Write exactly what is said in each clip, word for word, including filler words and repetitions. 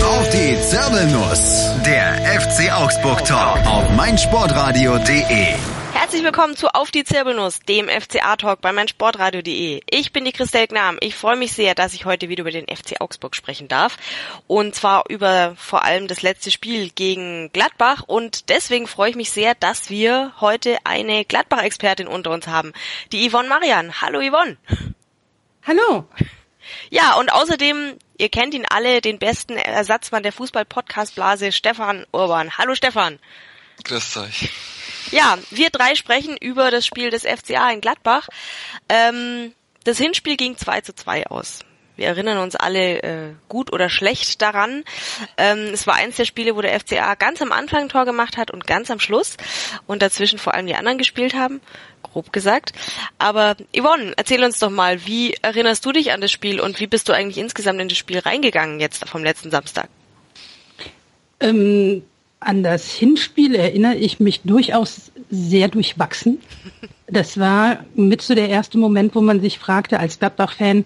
Auf die Zirbelnuss, der F C Augsburg Talk auf meinsportradio punkt de. Herzlich willkommen zu Auf die Zirbelnuss, dem F C A-Talk bei meinsportradio punkt de. Ich bin die Christel Gnam. Ich freue mich sehr, dass ich heute wieder über den F C Augsburg sprechen darf. Und zwar über vor allem das letzte Spiel gegen Gladbach. Und deswegen freue ich mich sehr, dass wir heute eine Gladbach-Expertin unter uns haben. Die Yvonne Marian. Hallo Yvonne. Hallo. Ja, und außerdem, ihr kennt ihn alle, den besten Ersatzmann der Fußball-Podcast-Blase, Stefan Urban. Hallo Stefan. Grüßt euch. Ja, wir drei sprechen über das Spiel des F C A in Gladbach. Ähm, das Hinspiel ging zwei zu zwei aus. Wir erinnern uns alle äh, gut oder schlecht daran. Ähm, es war eins der Spiele, wo der F C A ganz am Anfang ein Tor gemacht hat und ganz am Schluss und dazwischen vor allem die anderen gespielt haben, grob gesagt. Aber Yvonne, erzähl uns doch mal, wie erinnerst du dich an das Spiel und wie bist du eigentlich insgesamt in das Spiel reingegangen jetzt vom letzten Samstag? Ähm, an das Hinspiel erinnere ich mich durchaus sehr durchwachsen. Das war mit so der erste Moment, wo man sich fragte als Gladbach-Fan,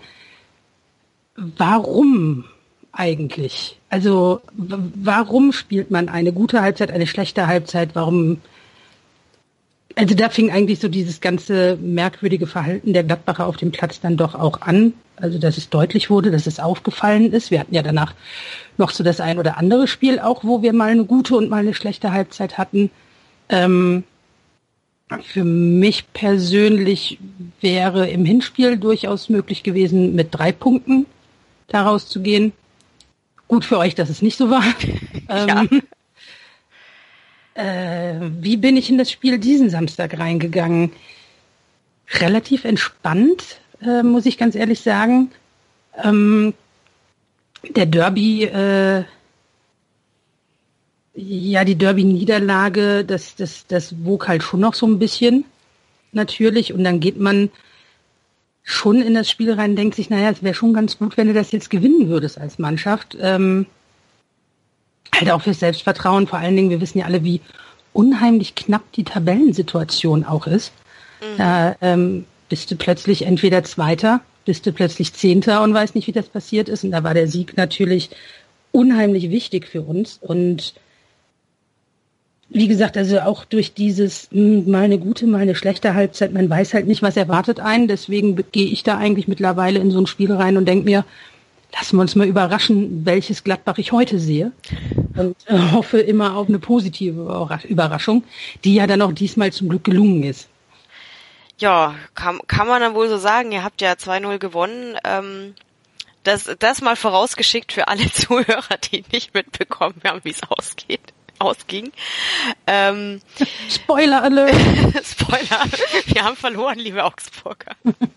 warum eigentlich? Also w- warum spielt man eine gute Halbzeit, eine schlechte Halbzeit? Warum? Also da fing eigentlich so dieses ganze merkwürdige Verhalten der Gladbacher auf dem Platz dann doch auch an. Also dass es deutlich wurde, dass es aufgefallen ist. Wir hatten ja danach noch so das ein oder andere Spiel auch, wo wir mal eine gute und mal eine schlechte Halbzeit hatten. Ähm, für mich persönlich wäre im Hinspiel durchaus möglich gewesen, mit drei Punkten daraus zu gehen. Gut für euch, dass es nicht so war. Ja. ähm, äh, wie bin ich in das Spiel diesen Samstag reingegangen? Relativ entspannt, äh, muss ich ganz ehrlich sagen. Ähm, der Derby, äh, ja, die Derby-Niederlage, das, das, das wog halt schon noch so ein bisschen, natürlich. Und dann geht man schon in das Spiel rein, denkt sich, naja, es wäre schon ganz gut, wenn du das jetzt gewinnen würdest als Mannschaft. Ähm, halt auch fürs Selbstvertrauen, vor allen Dingen, wir wissen ja alle, wie unheimlich knapp die Tabellensituation auch ist. Mhm. Da ähm, bist du plötzlich entweder Zweiter, bist du plötzlich Zehnter und weißt nicht, wie das passiert ist. Und da war der Sieg natürlich unheimlich wichtig für uns. Und wie gesagt, also auch durch dieses mh, mal eine gute, mal eine schlechte Halbzeit, man weiß halt nicht, was erwartet einen. Deswegen gehe ich da eigentlich mittlerweile in so ein Spiel rein und denke mir, lassen wir uns mal überraschen, welches Gladbach ich heute sehe. Und äh, hoffe immer auf eine positive Überraschung, die ja dann auch diesmal zum Glück gelungen ist. Ja, kann, kann man dann wohl so sagen. Ihr habt ja zwei null gewonnen. Ähm, das, das mal vorausgeschickt für alle Zuhörer, die nicht mitbekommen haben, wie es ausgeht. ausging. Ähm, Spoiler Alert! Spoiler, wir haben verloren, liebe Augsburger.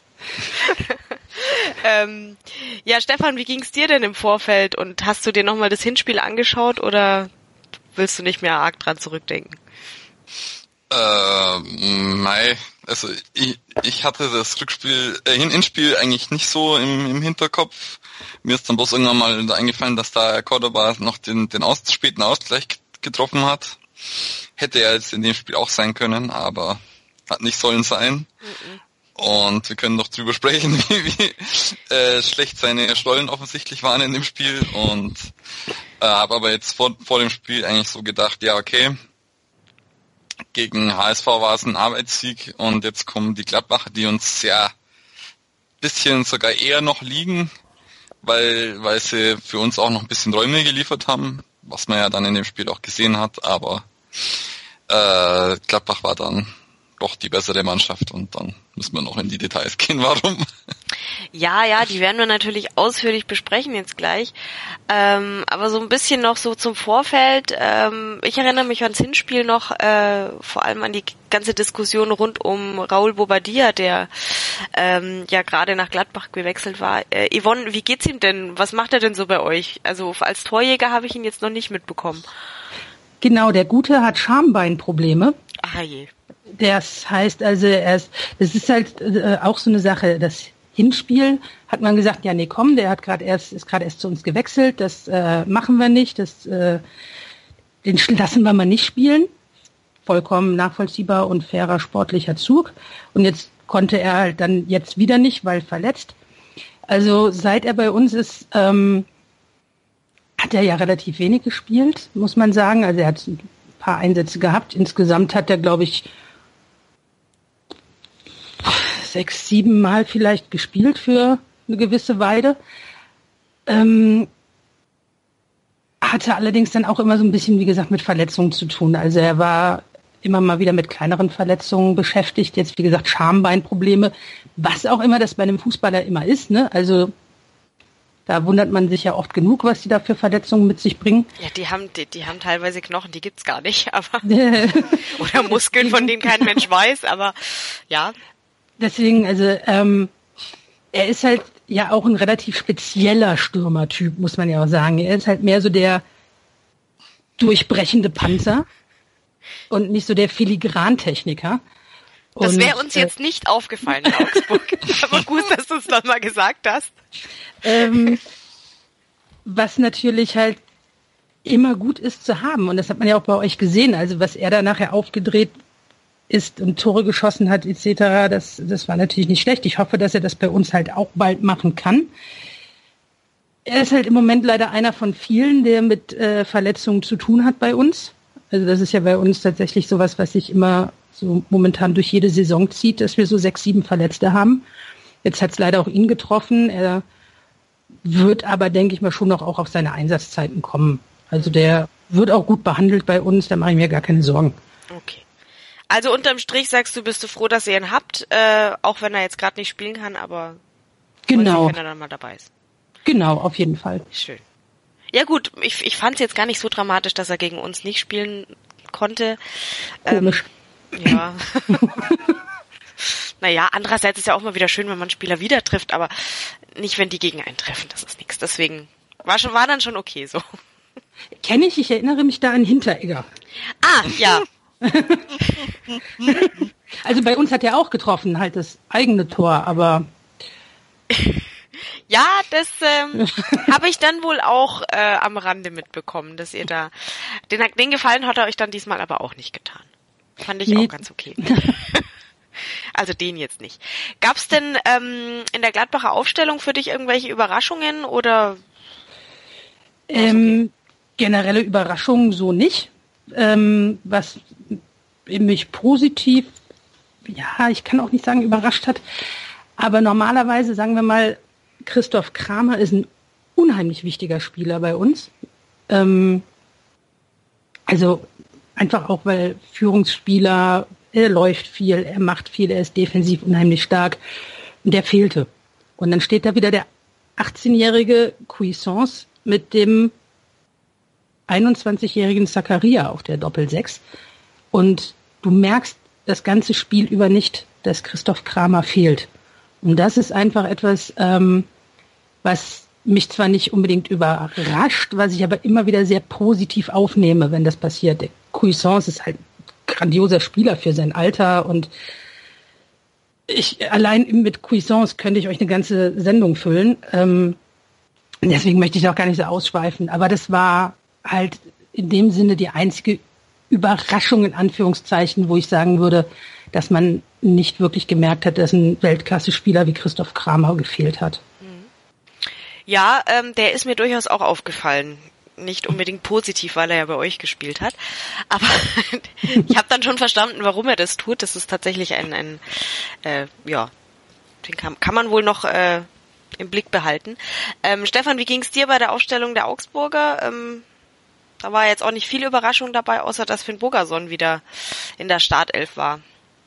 ähm, ja, Stefan, wie ging's dir denn im Vorfeld und hast du dir nochmal das Hinspiel angeschaut oder willst du nicht mehr arg dran zurückdenken? Äh, mei, also ich, ich hatte das Rückspiel, äh, Hinspiel eigentlich nicht so im, im Hinterkopf. Mir ist dann bloß irgendwann mal eingefallen, dass da Cordoba noch den, den aus, späten Ausgleich getroffen hat. Hätte er jetzt in dem Spiel auch sein können, aber hat nicht sollen sein. Mhm. Und wir können noch drüber sprechen, wie, wie äh, schlecht seine Stollen offensichtlich waren in dem Spiel. Und äh, habe aber jetzt vor, vor dem Spiel eigentlich so gedacht, ja okay, gegen H S V war es ein Arbeitssieg und jetzt kommen die Gladbacher, die uns ja bisschen sogar eher noch liegen, weil weil sie für uns auch noch ein bisschen Räume geliefert haben, was man ja dann in dem Spiel auch gesehen hat, aber äh, Gladbach war dann doch die bessere Mannschaft und dann müssen wir noch in die Details gehen, warum. Ja, ja, die werden wir natürlich ausführlich besprechen jetzt gleich. Ähm, aber so ein bisschen noch so zum Vorfeld. Ähm, ich erinnere mich ans Hinspiel noch, äh, vor allem an die ganze Diskussion rund um Raúl Bobadilla, der ähm, ja gerade nach Gladbach gewechselt war. Äh, Yvonne, wie geht's ihm denn? Was macht er denn so bei euch? Also als Torjäger habe ich ihn jetzt noch nicht mitbekommen. Genau, der Gute hat Schambeinprobleme. Ah je. Das heißt also, er ist, das ist halt äh, auch so eine Sache, das Hinspiel hat man gesagt, ja nee, komm, der hat gerade erst ist gerade erst zu uns gewechselt, das äh, machen wir nicht, das äh, den lassen wir mal nicht spielen. Vollkommen nachvollziehbar und fairer sportlicher Zug. Und jetzt konnte er halt dann jetzt wieder nicht, weil verletzt. Also seit er bei uns ist, ähm, hat er ja relativ wenig gespielt, muss man sagen. Also er hat ein paar Einsätze gehabt. Insgesamt hat er, glaube ich, sechs, sieben Mal vielleicht gespielt für eine gewisse Weile. Ähm, hatte allerdings dann auch immer so ein bisschen, wie gesagt, mit Verletzungen zu tun. Also er war immer mal wieder mit kleineren Verletzungen beschäftigt. Jetzt, wie gesagt, Schambeinprobleme, was auch immer das bei einem Fußballer immer ist, ne? Also da wundert man sich ja oft genug, was die da für Verletzungen mit sich bringen. Ja, die haben, die, die haben teilweise Knochen, die gibt's gar nicht, aber oder Muskeln, von denen kein Mensch weiß, aber ja. Deswegen, also ähm, er ist halt ja auch ein relativ spezieller Stürmertyp, muss man ja auch sagen. Er ist halt mehr so der durchbrechende Panzer und nicht so der Filigrantechniker. Das wäre uns äh, jetzt nicht aufgefallen in Augsburg. Aber gut, dass du es dann mal gesagt hast. Ähm, was natürlich halt immer gut ist zu haben. Und das hat man ja auch bei euch gesehen. Also was er da nachher aufgedreht ist und Tore geschossen hat et cetera, das, das war natürlich nicht schlecht. Ich hoffe, dass er das bei uns halt auch bald machen kann. Er ist halt im Moment leider einer von vielen, der mit äh, Verletzungen zu tun hat bei uns. Also das ist ja bei uns tatsächlich sowas, was sich immer so momentan durch jede Saison zieht, dass wir so sechs, sieben Verletzte haben. Jetzt hat es leider auch ihn getroffen. Er wird aber, denke ich mal, schon noch auch auf seine Einsatzzeiten kommen. Also der wird auch gut behandelt bei uns, da mache ich mir gar keine Sorgen. Okay. Also unterm Strich sagst du, bist du froh, dass ihr ihn habt, äh, auch wenn er jetzt gerade nicht spielen kann, aber genau, häufig, wenn er dann mal dabei ist. Genau, auf jeden Fall. Schön. Ja gut, ich, ich fand es jetzt gar nicht so dramatisch, dass er gegen uns nicht spielen konnte. Komisch. Ähm, ja. Naja, andererseits ist ja auch mal wieder schön, wenn man einen Spieler wieder trifft, aber nicht, wenn die gegen einen treffen, das ist nichts. Deswegen war schon, war dann schon okay so. Kenne ich, ich erinnere mich da an Hinteregger. Ah, ja. Also bei uns hat er auch getroffen, halt das eigene Tor, aber... Ja, das ähm, habe ich dann wohl auch äh, am Rande mitbekommen, dass ihr da... Den, den Gefallen hat er euch dann diesmal aber auch nicht getan. Fand ich nee. auch ganz okay. Also den jetzt nicht. Gab's denn ähm, in der Gladbacher Aufstellung für dich irgendwelche Überraschungen oder? Ähm, okay. Generelle Überraschungen so nicht. Ähm, was mich positiv, ja, ich kann auch nicht sagen überrascht hat, aber normalerweise, sagen wir mal, Christoph Kramer ist ein unheimlich wichtiger Spieler bei uns. Ähm, also einfach auch, weil Führungsspieler, er läuft viel, er macht viel, er ist defensiv unheimlich stark. Und der fehlte. Und dann steht da wieder der achtzehnjährige Cuisance mit dem einundzwanzigjährigen Zakaria auf der Doppelsechs. Und du merkst das ganze Spiel über nicht, dass Christoph Kramer fehlt. Und das ist einfach etwas, ähm, was mich zwar nicht unbedingt überrascht, was ich aber immer wieder sehr positiv aufnehme, wenn das passiert. Der Cuisance ist halt grandioser Spieler für sein Alter und ich allein mit Cuisance könnte ich euch eine ganze Sendung füllen. Ähm, deswegen möchte ich auch gar nicht so ausschweifen. Aber das war halt in dem Sinne die einzige Überraschung in Anführungszeichen, wo ich sagen würde, dass man nicht wirklich gemerkt hat, dass ein Weltklasse-Spieler wie Christoph Kramer gefehlt hat. Ja, ähm, der ist mir durchaus auch aufgefallen. Nicht unbedingt positiv, weil er ja bei euch gespielt hat. Aber ich habe dann schon verstanden, warum er das tut. Das ist tatsächlich ein, ein äh, ja, den kann, kann man wohl noch äh, im Blick behalten. Ähm, Stefan, wie ging's dir bei der Aufstellung der Augsburger? Ähm, da war jetzt auch nicht viel Überraschung dabei, außer dass Finn Bogason wieder in der Startelf war.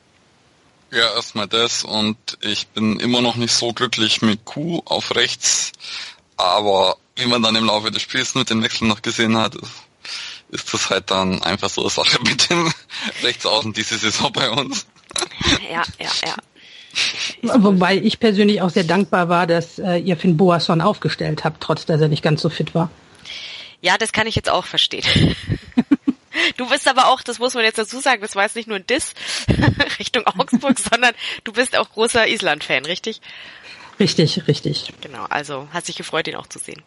Ja, erstmal das und ich bin immer noch nicht so glücklich mit Kuh auf rechts, aber wie man dann im Laufe des Spiels mit den Wechseln noch gesehen hat, ist das halt dann einfach so eine Sache mit dem Rechtsaußen diese Saison bei uns. Ja, ja, ja. Wobei ich persönlich auch sehr dankbar war, dass äh, ihr Finn Bogason aufgestellt habt, trotz dass er nicht ganz so fit war. Ja, das kann ich jetzt auch verstehen. Du bist aber auch, das muss man jetzt dazu sagen, das war jetzt nicht nur ein Diss Richtung Augsburg, sondern du bist auch großer Island-Fan, richtig? Richtig, richtig. Genau, also hast dich gefreut, ihn auch zu sehen.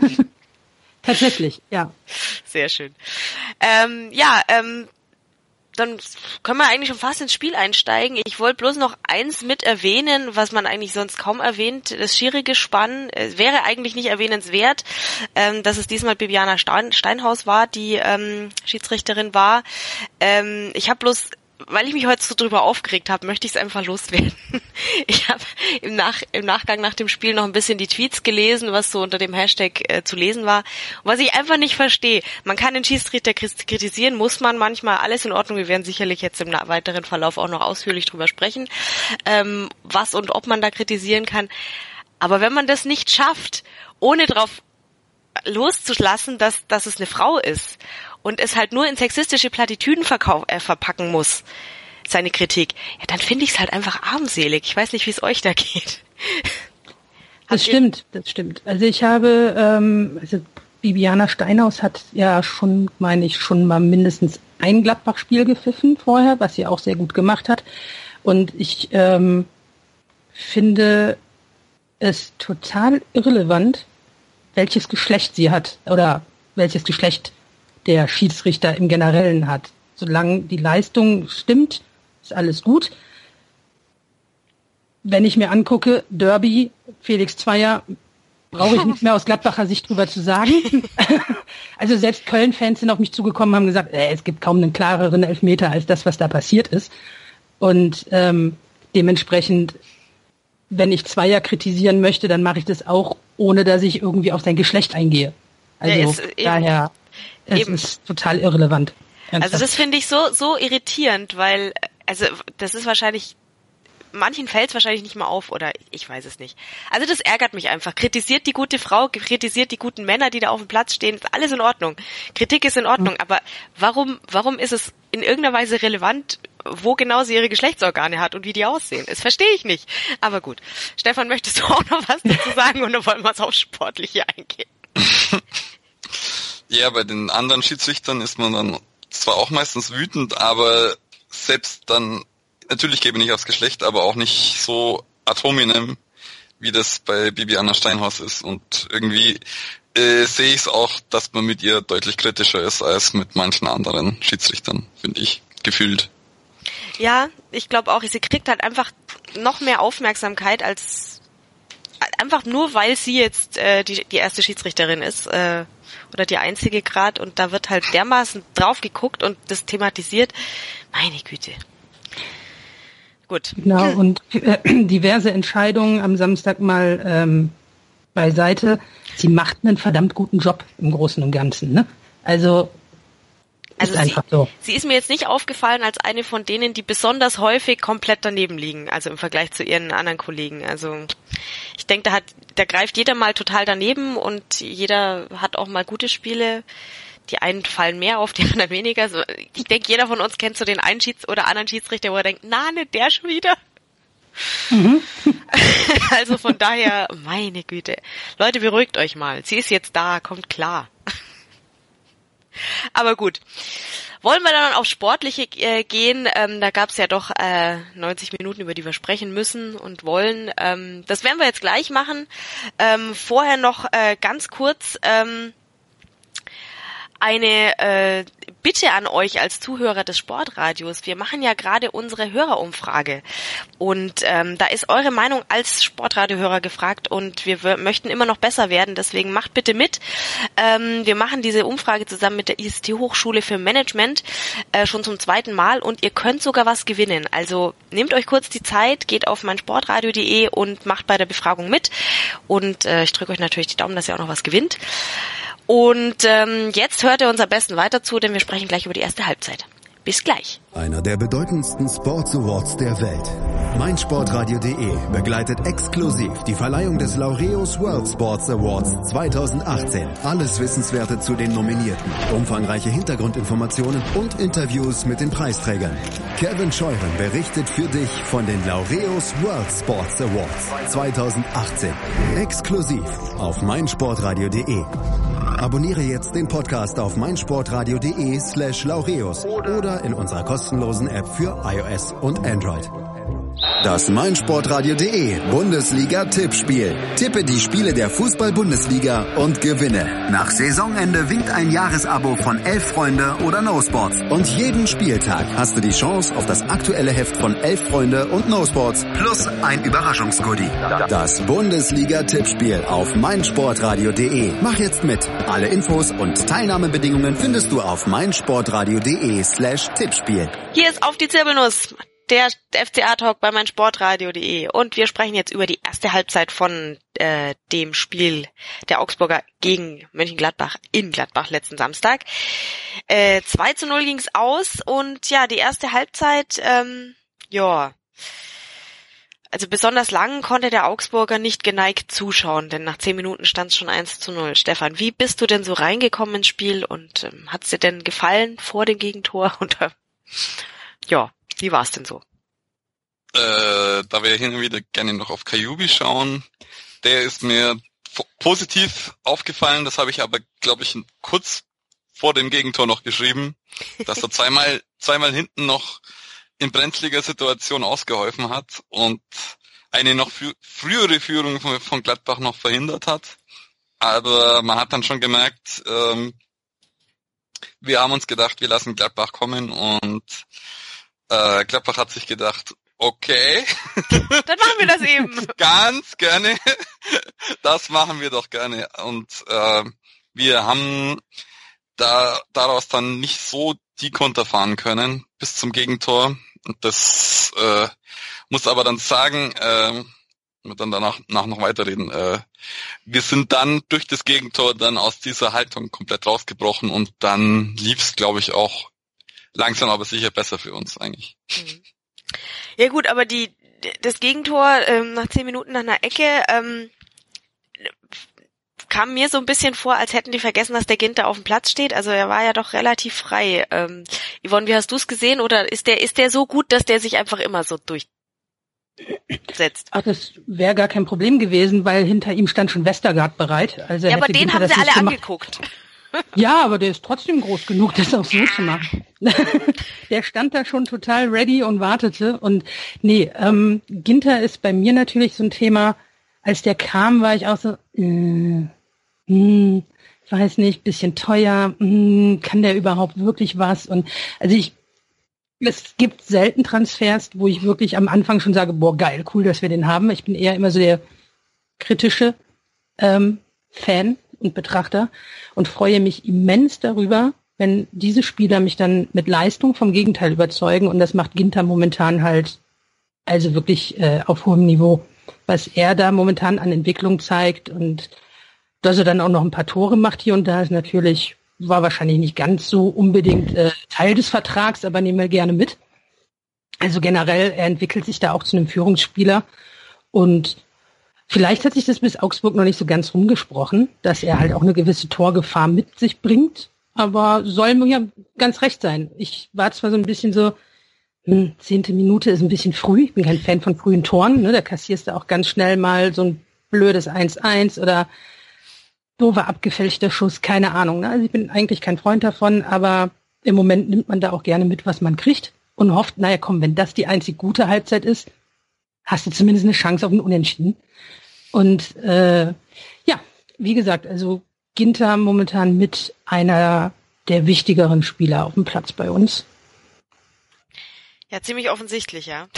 Tatsächlich, ja. Sehr schön. Ähm, ja, ähm, dann können wir eigentlich schon fast ins Spiel einsteigen. Ich wollte bloß noch eins mit erwähnen, was man eigentlich sonst kaum erwähnt. Das Schiri-Gespann äh, wäre eigentlich nicht erwähnenswert, ähm, dass es diesmal Bibiana Stein, Steinhaus war, die ähm, Schiedsrichterin war. Ähm, ich habe bloß, weil ich mich heute so drüber aufgeregt habe, möchte ich es einfach loswerden. Ich habe im, Nach, im Nachgang nach dem Spiel noch ein bisschen die Tweets gelesen, was so unter dem Hashtag äh, zu lesen war. Und was ich einfach nicht verstehe, man kann den Schiedsrichter kritisieren, muss man manchmal, alles in Ordnung. Wir werden sicherlich jetzt im weiteren Verlauf auch noch ausführlich drüber sprechen, ähm, was und ob man da kritisieren kann. Aber wenn man das nicht schafft, ohne drauf loszulassen, dass, dass es eine Frau ist und es halt nur in sexistische Plattitüden verkau- äh, verpacken muss, seine Kritik, ja, dann finde ich es halt einfach armselig. Ich weiß nicht, wie es euch da geht. Das stimmt, das stimmt. Also ich habe, ähm, also Bibiana Steinhaus hat ja schon, meine ich, schon mal mindestens ein Gladbach-Spiel gepfiffen vorher, was sie auch sehr gut gemacht hat. Und ich ähm, finde es total irrelevant, welches Geschlecht sie hat oder welches Geschlecht der Schiedsrichter im Generellen hat. Solange die Leistung stimmt, ist alles gut. Wenn ich mir angucke, Derby, Felix Zweier, brauche ich nicht mehr aus Gladbacher Sicht drüber zu sagen. Also selbst Köln-Fans sind auf mich zugekommen, haben gesagt, äh, es gibt kaum einen klareren Elfmeter als das, was da passiert ist. Und ähm, dementsprechend, wenn ich Zweier kritisieren möchte, dann mache ich das auch, ohne dass ich irgendwie auf sein Geschlecht eingehe. Also ja, es, daher, eben, es eben. ist total irrelevant. Ernsthaft. Also das finde ich so so irritierend, weil, also das ist wahrscheinlich, manchen fällt es wahrscheinlich nicht mal auf oder ich weiß es nicht. Also das ärgert mich einfach. Kritisiert die gute Frau, kritisiert die guten Männer, die da auf dem Platz stehen, ist alles in Ordnung. Kritik ist in Ordnung, mhm. aber warum warum ist es in irgendeiner Weise relevant, wo genau sie ihre Geschlechtsorgane hat und wie die aussehen? Das verstehe ich nicht. Aber gut. Stefan, möchtest du auch noch was dazu sagen oder wollen wir es auf Sportliche eingehen? Ja, bei den anderen Schiedsrichtern ist man dann zwar auch meistens wütend, aber selbst dann, natürlich gebe ich nicht aufs Geschlecht, aber auch nicht so ad hominem, wie das bei Bibiana Steinhaus ist. Und irgendwie äh, sehe ich es auch, dass man mit ihr deutlich kritischer ist als mit manchen anderen Schiedsrichtern, finde ich, gefühlt. Ja, ich glaube auch, sie kriegt halt einfach noch mehr Aufmerksamkeit als einfach nur, weil sie jetzt äh, die, die erste Schiedsrichterin ist äh, oder die einzige gerade und da wird halt dermaßen drauf geguckt und das thematisiert. Meine Güte. Gut. Genau, und äh, diverse Entscheidungen am Samstag mal ähm, beiseite. Sie macht einen verdammt guten Job im Großen und Ganzen, ne? Also Also ist einfach sie, so. sie ist mir jetzt nicht aufgefallen als eine von denen, die besonders häufig komplett daneben liegen, also im Vergleich zu ihren anderen Kollegen. Also ich denke, da hat, da greift jeder mal total daneben und jeder hat auch mal gute Spiele. Die einen fallen mehr auf, die anderen weniger. Ich denke, jeder von uns kennt so den einen Schieds- oder anderen Schiedsrichter, wo er denkt, na, nicht der schon wieder. Mhm. Also von daher, meine Güte. Leute, beruhigt euch mal. Sie ist jetzt da, kommt klar. Aber gut. Wollen wir dann aufs Sportliche äh, gehen? Ähm, da gab es ja doch äh, neunzig Minuten, über die wir sprechen müssen und wollen. Ähm, das werden wir jetzt gleich machen. Ähm, vorher noch äh, ganz kurz ähm, eine äh, Bitte an euch als Zuhörer des Sportradios. Wir machen ja gerade unsere Hörerumfrage und ähm, da ist eure Meinung als Sportradiohörer gefragt und wir w- möchten immer noch besser werden, deswegen macht bitte mit. Ähm, wir machen diese Umfrage zusammen mit der I S T Hochschule für Management äh, schon zum zweiten Mal und ihr könnt sogar was gewinnen. Also nehmt euch kurz die Zeit, geht auf meinsportradio punkt de und macht bei der Befragung mit und äh, ich drücke euch natürlich die Daumen, dass ihr auch noch was gewinnt. Und ähm, jetzt hört ihr uns am besten weiter zu, denn wir sprechen gleich über die erste Halbzeit. Bis gleich. Einer der bedeutendsten Sports Awards der Welt. meinsportradio punkt de begleitet exklusiv die Verleihung des Laureus World Sports Awards zwanzig achtzehn. Alles Wissenswerte zu den Nominierten, umfangreiche Hintergrundinformationen und Interviews mit den Preisträgern. Kevin Scheuren berichtet für dich von den Laureus World Sports Awards zwanzig achtzehn. Exklusiv auf meinsportradio punkt de. Abonniere jetzt den Podcast auf meinsportradio punkt de slash laureus oder in unserer kostenlosen App für iOS und Android. Das meinsportradio.de Bundesliga-Tippspiel. Tippe die Spiele der Fußball-Bundesliga und gewinne. Nach Saisonende winkt ein Jahresabo von Elf Freunde oder No Sports. Und jeden Spieltag hast du die Chance auf das aktuelle Heft von Elf Freunde und No Sports plus ein Überraschungsgoodie. Das Bundesliga-Tippspiel auf meinsportradio.de. Mach jetzt mit. Alle Infos und Teilnahmebedingungen findest du auf meinsportradio.de slash Tippspiel. Hier ist auf die Zirbelnuss, der F C A-Talk bei meinsportradio.de, und wir sprechen jetzt über die erste Halbzeit von äh, dem Spiel der Augsburger gegen Mönchengladbach in Gladbach letzten Samstag. Äh, zwei zu null ging's aus, und ja, die erste Halbzeit, ähm, ja, also besonders lang konnte der Augsburger nicht geneigt zuschauen, denn nach zehn Minuten stand es schon eins zu null. Stefan, wie bist du denn so reingekommen ins Spiel, und ähm, hat's dir denn gefallen vor dem Gegentor? Und äh, ja, wie war's denn so? Äh, da wir hin und wieder gerne noch auf Kajubi schauen, der ist mir f- positiv aufgefallen, das habe ich aber, glaube ich, kurz vor dem Gegentor noch geschrieben, dass er zweimal zweimal hinten noch in brenzliger Situation ausgeholfen hat und eine noch fü- frühere Führung von, von Gladbach noch verhindert hat. Aber man hat dann schon gemerkt, ähm, wir haben uns gedacht, wir lassen Gladbach kommen, und äh, Gladbach hat sich gedacht, okay. Dann machen wir das eben. Ganz gerne. Das machen wir doch gerne. Und äh, wir haben da daraus dann nicht so die Konter fahren können bis zum Gegentor. Und das äh, muss aber dann sagen, äh, wir dann danach nach noch weiterreden, äh, wir sind dann durch das Gegentor dann aus dieser Haltung komplett rausgebrochen, und dann lief's, glaube ich, auch langsam aber sicher besser für uns eigentlich. Ja gut, aber die das Gegentor ähm, nach zehn Minuten nach einer Ecke ähm, kam mir so ein bisschen vor, als hätten die vergessen, dass der Ginter auf dem Platz steht. Also er war ja doch relativ frei. Ähm, Yvonne, wie hast du es gesehen? Oder ist der ist der so gut, dass der sich einfach immer so durchsetzt? Ach, das wäre gar kein Problem gewesen, weil hinter ihm stand schon Westergaard bereit. Also ja, aber den Ginter haben sie alle gemacht. angeguckt. Ja, aber der ist trotzdem groß genug, das auch so zu machen. Der stand da schon total ready und wartete. Und nee, ähm, Ginter ist bei mir natürlich so ein Thema. Als der kam, war ich auch so, äh, hm, weiß nicht, bisschen teuer, hm, kann der überhaupt wirklich was? Und also ich, es gibt selten Transfers, wo ich wirklich am Anfang schon sage, boah, geil, cool, dass wir den haben. Ich bin eher immer so der kritische ähm, Fan und Betrachter und freue mich immens darüber, wenn diese Spieler mich dann mit Leistung vom Gegenteil überzeugen, und das macht Ginter momentan halt also wirklich äh, auf hohem Niveau, was er da momentan an Entwicklung zeigt, und dass er dann auch noch ein paar Tore macht hier und da, ist natürlich, war wahrscheinlich nicht ganz so unbedingt äh, Teil des Vertrags, aber nehmen wir gerne mit. Also generell, er entwickelt sich da auch zu einem Führungsspieler, und vielleicht hat sich das bis Augsburg noch nicht so ganz rumgesprochen, dass er halt auch eine gewisse Torgefahr mit sich bringt, aber soll mir ja ganz recht sein. Ich war zwar so ein bisschen so, hm, zehnte Minute ist ein bisschen früh, ich bin kein Fan von frühen Toren, ne? Da kassierst du auch ganz schnell mal so ein blödes eins eins oder doofer abgefälschter Schuss, keine Ahnung. Ne? Also ich bin eigentlich kein Freund davon, aber im Moment nimmt man da auch gerne mit, was man kriegt, und hofft, naja komm, wenn das die einzig gute Halbzeit ist, hast du zumindest eine Chance auf ein Unentschieden. Und äh, ja, wie gesagt, also Ginter momentan mit einer der wichtigeren Spieler auf dem Platz bei uns. Ja, ziemlich offensichtlich, ja.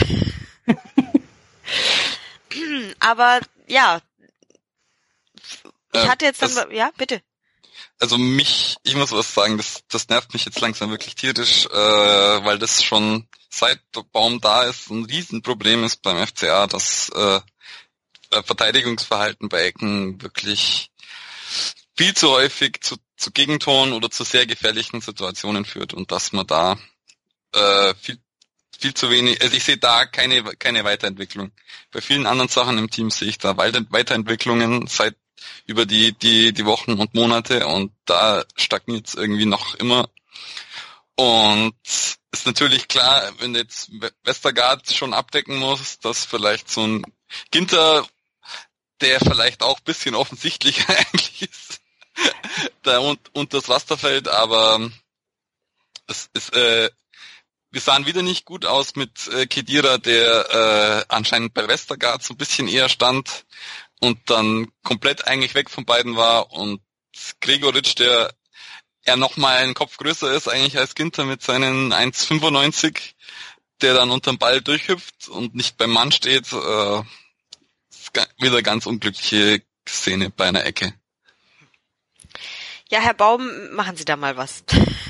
Aber ja, ich hatte jetzt dann, das, ja, bitte. Also mich, ich muss was sagen, das, das nervt mich jetzt langsam wirklich tierisch, äh, weil das schon seit Baum da ist, ein Riesenproblem ist beim F C A, dass äh, Verteidigungsverhalten bei Ecken wirklich viel zu häufig zu, zu Gegentoren oder zu sehr gefährlichen Situationen führt, und dass man da äh, viel viel zu wenig, also ich sehe da keine keine Weiterentwicklung. Bei vielen anderen Sachen im Team sehe ich da Weiterentwicklungen seit über die die die Wochen und Monate, und da stagniert es irgendwie noch immer. Und ist natürlich klar, wenn jetzt Westergaard schon abdecken muss, dass vielleicht so ein Ginter, der vielleicht auch ein bisschen offensichtlicher eigentlich ist, da und, und das Raster fällt, aber es ist, äh, wir sahen wieder nicht gut aus mit äh, Khedira, der äh, anscheinend bei Westergaard so ein bisschen eher stand und dann komplett eigentlich weg von beiden war, und Gregoritsch, der er nochmal einen Kopf größer ist eigentlich als Ginter mit seinen eins Komma fünfundneunzig, der dann unterm Ball durchhüpft und nicht beim Mann steht. Äh, wieder ganz unglückliche Szene bei einer Ecke. Ja, Herr Baum, machen Sie da mal was.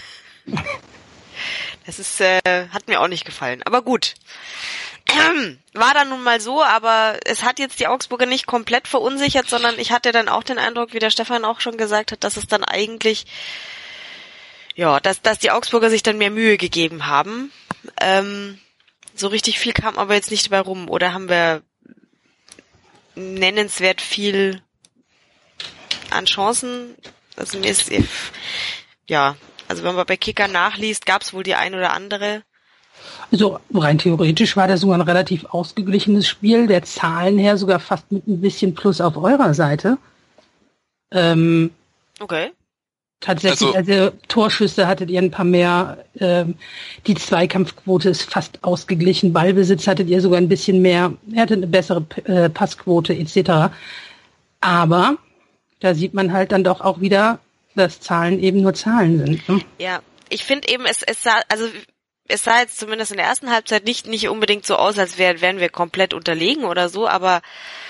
Das ist, äh, hat mir auch nicht gefallen. Aber gut. War dann nun mal so, aber es hat jetzt die Augsburger nicht komplett verunsichert, sondern ich hatte dann auch den Eindruck, wie der Stefan auch schon gesagt hat, dass es dann eigentlich, ja, dass, dass die Augsburger sich dann mehr Mühe gegeben haben. Ähm, so richtig viel kam aber jetzt nicht dabei rum. Oder haben wir nennenswert viel an Chancen? Also mir ist, ja, also wenn man bei Kicker nachliest, gab es wohl die ein oder andere. Also rein theoretisch war das sogar ein relativ ausgeglichenes Spiel, der Zahlen her sogar fast mit ein bisschen Plus auf eurer Seite. Ähm, okay. Tatsächlich, also, also Torschüsse hattet ihr ein paar mehr, ähm, die Zweikampfquote ist fast ausgeglichen, Ballbesitz hattet ihr sogar ein bisschen mehr, ihr hattet eine bessere äh, Passquote et cetera. Aber da sieht man halt dann doch auch wieder, dass Zahlen eben nur Zahlen sind. Ne? Ja, ich finde eben, es, es sah, also es sah jetzt zumindest in der ersten Halbzeit nicht nicht unbedingt so aus, als wär, wären wir komplett unterlegen oder so, aber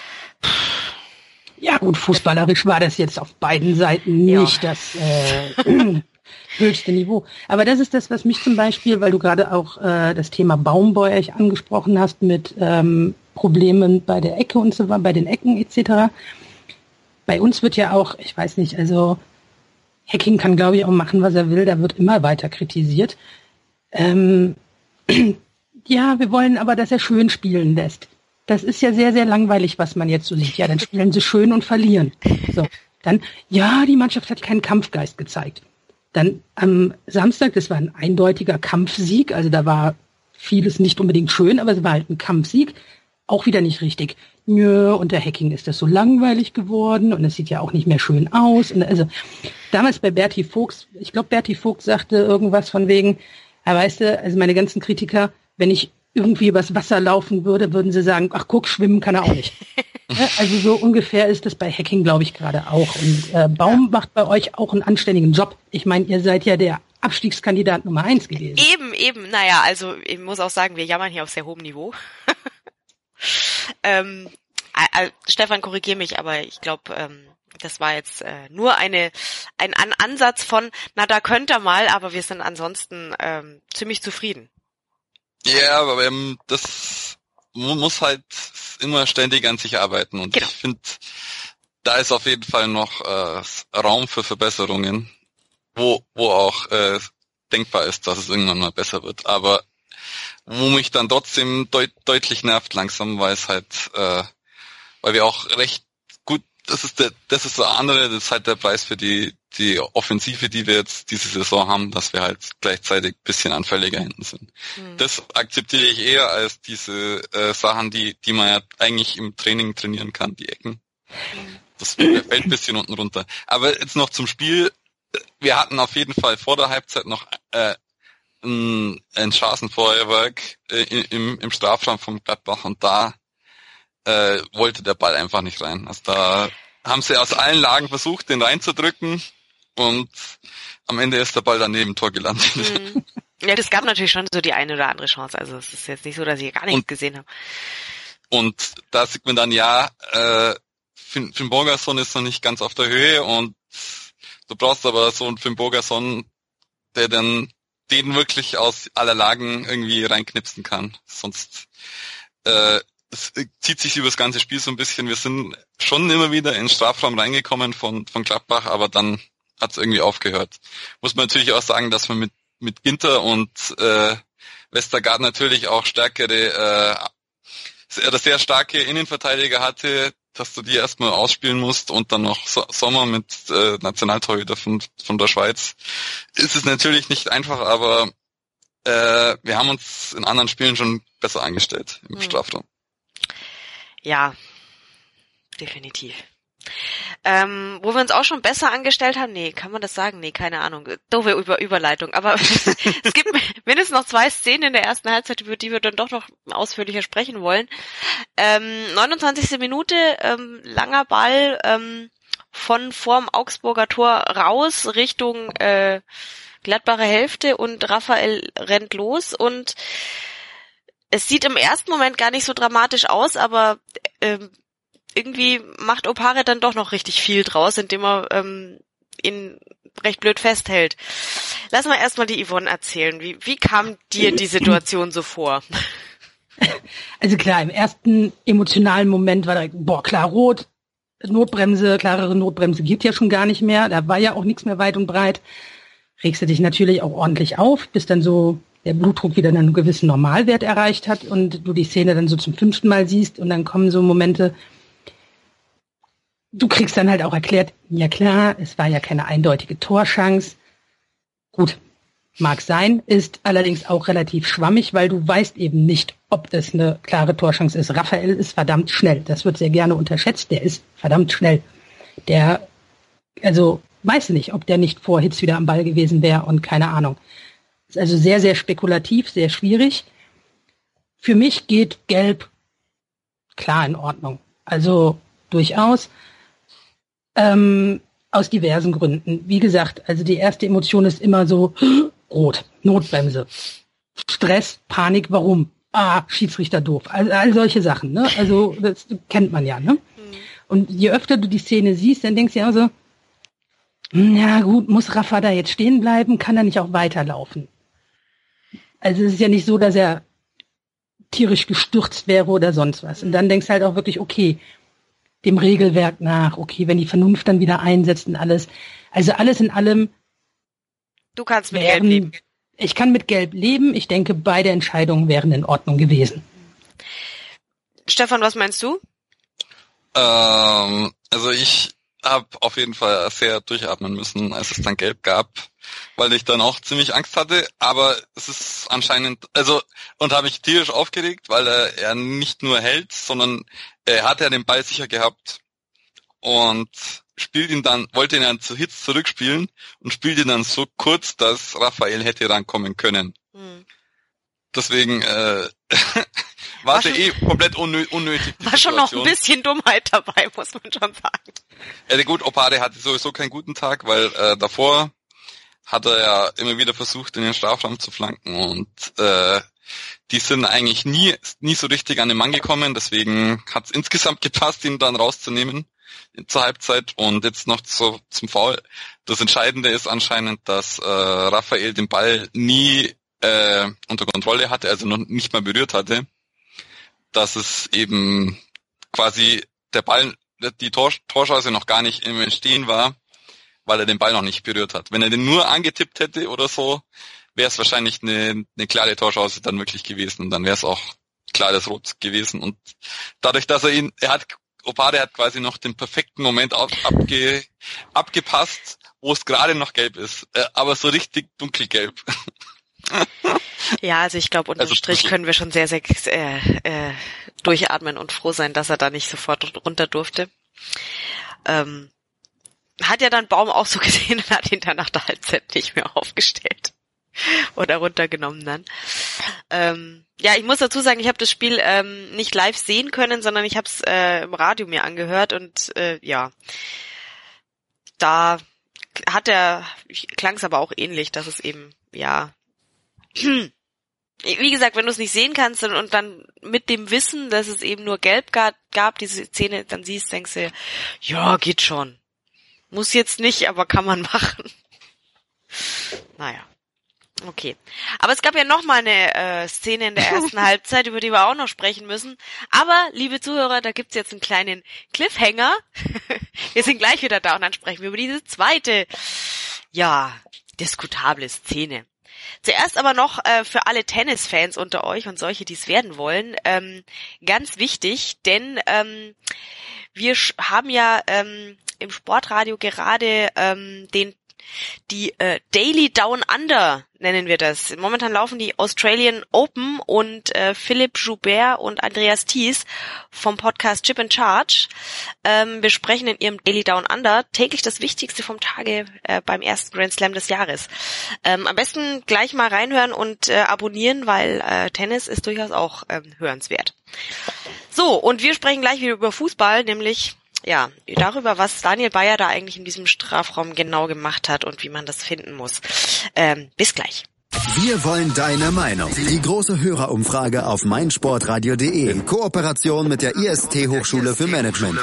ja gut, fußballerisch war das jetzt auf beiden Seiten nicht ja. das äh, höchste Niveau. Aber das ist das, was mich zum Beispiel, weil du gerade auch äh, das Thema Baum bei euch angesprochen hast mit ähm, Problemen bei der Ecke und so weiter, bei den Ecken et cetera. Bei uns wird ja auch, ich weiß nicht, also Hacking kann, glaube ich, auch machen, was er will, da wird immer weiter kritisiert. Ähm, ja, wir wollen aber, dass er schön spielen lässt. Das ist ja sehr, sehr langweilig, was man jetzt so sieht. Ja, dann spielen sie schön und verlieren. So, dann, ja, die Mannschaft hat keinen Kampfgeist gezeigt. Dann am Samstag, das war ein eindeutiger Kampfsieg, also da war vieles nicht unbedingt schön, aber es war halt ein Kampfsieg. Auch wieder nicht richtig. Nö, unter Hacking ist das so langweilig geworden und es sieht ja auch nicht mehr schön aus. Und also damals bei Berti Vogts, ich glaube, Berti Vogt sagte irgendwas von wegen, ja, weißt du, also meine ganzen Kritiker, wenn ich irgendwie übers Wasser laufen würde, würden sie sagen, ach guck, schwimmen kann er auch nicht. Ja, also so ungefähr ist das bei Hacking, glaube ich, gerade auch. Und äh, Baum macht bei euch auch einen anständigen Job. Ich meine, ihr seid ja der Abstiegskandidat Nummer eins gewesen. Eben, eben. Naja, also ich muss auch sagen, wir jammern hier auf sehr hohem Niveau. ähm, äh, Stefan, korrigier mich, aber ich glaube, ähm, das war jetzt äh, nur eine ein An- Ansatz von, na da könnt ihr mal, aber wir sind ansonsten ähm, ziemlich zufrieden. Ja, aber ähm, das man muss halt immer ständig an sich arbeiten und genau. Ich finde, da ist auf jeden Fall noch äh, Raum für Verbesserungen, wo wo auch äh, denkbar ist, dass es irgendwann mal besser wird. Aber wo mich dann trotzdem deut- deutlich nervt langsam, weil es halt, äh, weil wir auch recht gut, das ist der, das ist der andere, das ist halt der Preis für die die Offensive, die wir jetzt diese Saison haben, dass wir halt gleichzeitig ein bisschen anfälliger hinten sind. Mhm. Das akzeptiere ich eher als diese äh, Sachen, die die man ja eigentlich im Training trainieren kann, die Ecken. Das fällt ein bisschen unten runter. Aber jetzt noch zum Spiel. Wir hatten auf jeden Fall vor der Halbzeit noch äh, ein, ein Chancenfeuerwerk äh, im, im Strafraum vom Gladbach und da äh, wollte der Ball einfach nicht rein. Also da haben sie aus allen Lagen versucht, den reinzudrücken und am Ende ist der Ball daneben Tor gelandet. Mhm. Ja, das gab natürlich schon so die eine oder andere Chance. Also es ist jetzt nicht so, dass ich gar nichts und, gesehen habe. Und da sieht man dann, ja, äh, Finn, Finn Bogason ist noch nicht ganz auf der Höhe und du brauchst aber so einen Finn Bogason, der dann den wirklich aus aller Lagen irgendwie reinknipsen kann. Sonst äh, es zieht sich über das ganze Spiel so ein bisschen. Wir sind schon immer wieder in den Strafraum reingekommen von von Gladbach, aber dann hat es irgendwie aufgehört. Muss man natürlich auch sagen, dass man mit mit Ginter und äh, Westergaard natürlich auch stärkere, äh, oder sehr starke Innenverteidiger hatte, dass du die erstmal ausspielen musst und dann noch so- Sommer mit äh, Nationaltorhüter von von der Schweiz. Ist es natürlich nicht einfach, aber äh, wir haben uns in anderen Spielen schon besser angestellt im hm. Strafraum. Ja, definitiv. Ähm, wo wir uns auch schon besser angestellt haben, nee, kann man das sagen? Nee, keine Ahnung. Doofe Über- Überleitung. Aber es gibt mindestens noch zwei Szenen in der ersten Halbzeit, über die wir dann doch noch ausführlicher sprechen wollen. Ähm, neunundzwanzigste Minute, ähm, langer Ball ähm, von vorm Augsburger Tor raus Richtung äh, Gladbacher Hälfte und Raphael rennt los und es sieht im ersten Moment gar nicht so dramatisch aus, aber ähm, irgendwie macht Opare dann doch noch richtig viel draus, indem er ähm, ihn recht blöd festhält. Lass mal erstmal die Yvonne erzählen. Wie, wie kam dir die Situation so vor? Also klar, im ersten emotionalen Moment war direkt, boah, klar, rot, Notbremse, klarere Notbremse gibt ja schon gar nicht mehr. Da war ja auch nichts mehr weit und breit. Regst du dich natürlich auch ordentlich auf, bis dann so der Blutdruck wieder einen gewissen Normalwert erreicht hat und du die Szene dann so zum fünften Mal siehst und dann kommen so Momente, du kriegst dann halt auch erklärt, ja klar, es war ja keine eindeutige Torchance. Gut, mag sein, ist allerdings auch relativ schwammig, weil du weißt eben nicht, ob das eine klare Torchance ist. Raphael ist verdammt schnell, das wird sehr gerne unterschätzt, der ist verdammt schnell. Der, also weiß nicht, ob der nicht vor Hitz wieder am Ball gewesen wäre und keine Ahnung. Ist also sehr, sehr spekulativ, sehr schwierig. Für mich geht Gelb klar in Ordnung. Also durchaus. Ähm, aus diversen Gründen. Wie gesagt, also die erste Emotion ist immer so, rot, Notbremse, Stress, Panik, warum? Ah, Schiedsrichter doof. All, all solche Sachen, ne? Also das kennt man ja, ne? Mhm. Und je öfter du die Szene siehst, dann denkst du ja auch so, ja gut, muss Rafa da jetzt stehen bleiben? Kann er nicht auch weiterlaufen? Also es ist ja nicht so, dass er tierisch gestürzt wäre oder sonst was. Und dann denkst du halt auch wirklich, okay, dem Regelwerk nach, okay, wenn die Vernunft dann wieder einsetzt und alles. Also alles in allem. Du kannst mit wären, Gelb leben. Ich kann mit Gelb leben. Ich denke, beide Entscheidungen wären in Ordnung gewesen. Stefan, was meinst du? Ähm, also ich habe auf jeden Fall sehr durchatmen müssen, als es dann Gelb gab, weil ich dann auch ziemlich Angst hatte, aber es ist anscheinend, also, und habe mich tierisch aufgeregt, weil er, er nicht nur hält, sondern er hat ja den Ball sicher gehabt und spielt ihn dann, wollte ihn dann zu Hitz zurückspielen und spielt ihn dann so kurz, dass Raphael hätte rankommen können. Hm. Deswegen äh, war es ja eh komplett unnö- unnötig. War schon noch ein bisschen Dummheit dabei, muss man schon sagen. Ja, gut, Opare hatte sowieso keinen guten Tag, weil äh, davor hat er ja immer wieder versucht, in den Strafraum zu flanken und äh, die sind eigentlich nie nie so richtig an den Mann gekommen, deswegen hat es insgesamt gepasst, ihn dann rauszunehmen zur Halbzeit und jetzt noch zu, zum Foul. Das Entscheidende ist anscheinend, dass äh, Raphael den Ball nie äh, unter Kontrolle hatte, also noch nicht mal berührt hatte, dass es eben quasi der Ball, die Tor, Torchance noch gar nicht im Entstehen war, weil er den Ball noch nicht berührt hat. Wenn er den nur angetippt hätte oder so, wäre es wahrscheinlich eine, eine klare Torchance dann wirklich gewesen und dann wäre es auch klares Rot gewesen und dadurch, dass er ihn, er hat, Opare hat quasi noch den perfekten Moment ab, abge, abgepasst, wo es gerade noch gelb ist, äh, aber so richtig dunkelgelb. Ja, also ich glaube, unterm also, Strich können wir schon sehr, sehr äh, äh, durchatmen und froh sein, dass er da nicht sofort runter durfte. Ähm, hat ja dann Baum auch so gesehen und hat ihn dann nach der Halbzeit nicht mehr aufgestellt. Oder runtergenommen dann. Ähm, ja, ich muss dazu sagen, ich habe das Spiel ähm, nicht live sehen können, sondern ich habe es äh, im Radio mir angehört und äh, ja, da hat er, klang es aber auch ähnlich, dass es eben, ja, wie gesagt, wenn du es nicht sehen kannst und, und dann mit dem Wissen, dass es eben nur gelb gab, gab, diese Szene dann siehst, denkst du, ja, geht schon. Muss jetzt nicht, aber kann man machen. Naja. Okay. Aber es gab ja noch mal eine äh, Szene in der ersten Halbzeit, über die wir auch noch sprechen müssen. Aber, liebe Zuhörer, da gibt's jetzt einen kleinen Cliffhanger. Wir sind gleich wieder da und dann sprechen wir über diese zweite, ja, diskutable Szene. Zuerst aber noch äh, für alle Tennisfans unter euch und solche, die es werden wollen, ähm, ganz wichtig, denn ähm, wir sch- haben ja ähm, im Sportradio gerade ähm, den Die äh, Daily Down Under nennen wir das. Momentan laufen die Australian Open und äh, Philipp Joubert und Andreas Thies vom Podcast Chip in Charge ähm, besprechen in ihrem Daily Down Under täglich das Wichtigste vom Tage äh, beim ersten Grand Slam des Jahres. Ähm, am besten gleich mal reinhören und äh, abonnieren, weil äh, Tennis ist durchaus auch äh, hörenswert. So, und wir sprechen gleich wieder über Fußball, nämlich ja, darüber, was Daniel Bayer da eigentlich in diesem Strafraum genau gemacht hat und wie man das finden muss. Ähm, bis gleich. Wir wollen deine Meinung. Die große Hörerumfrage auf meinsportradio punkt de in Kooperation mit der I S T-Hochschule für Management.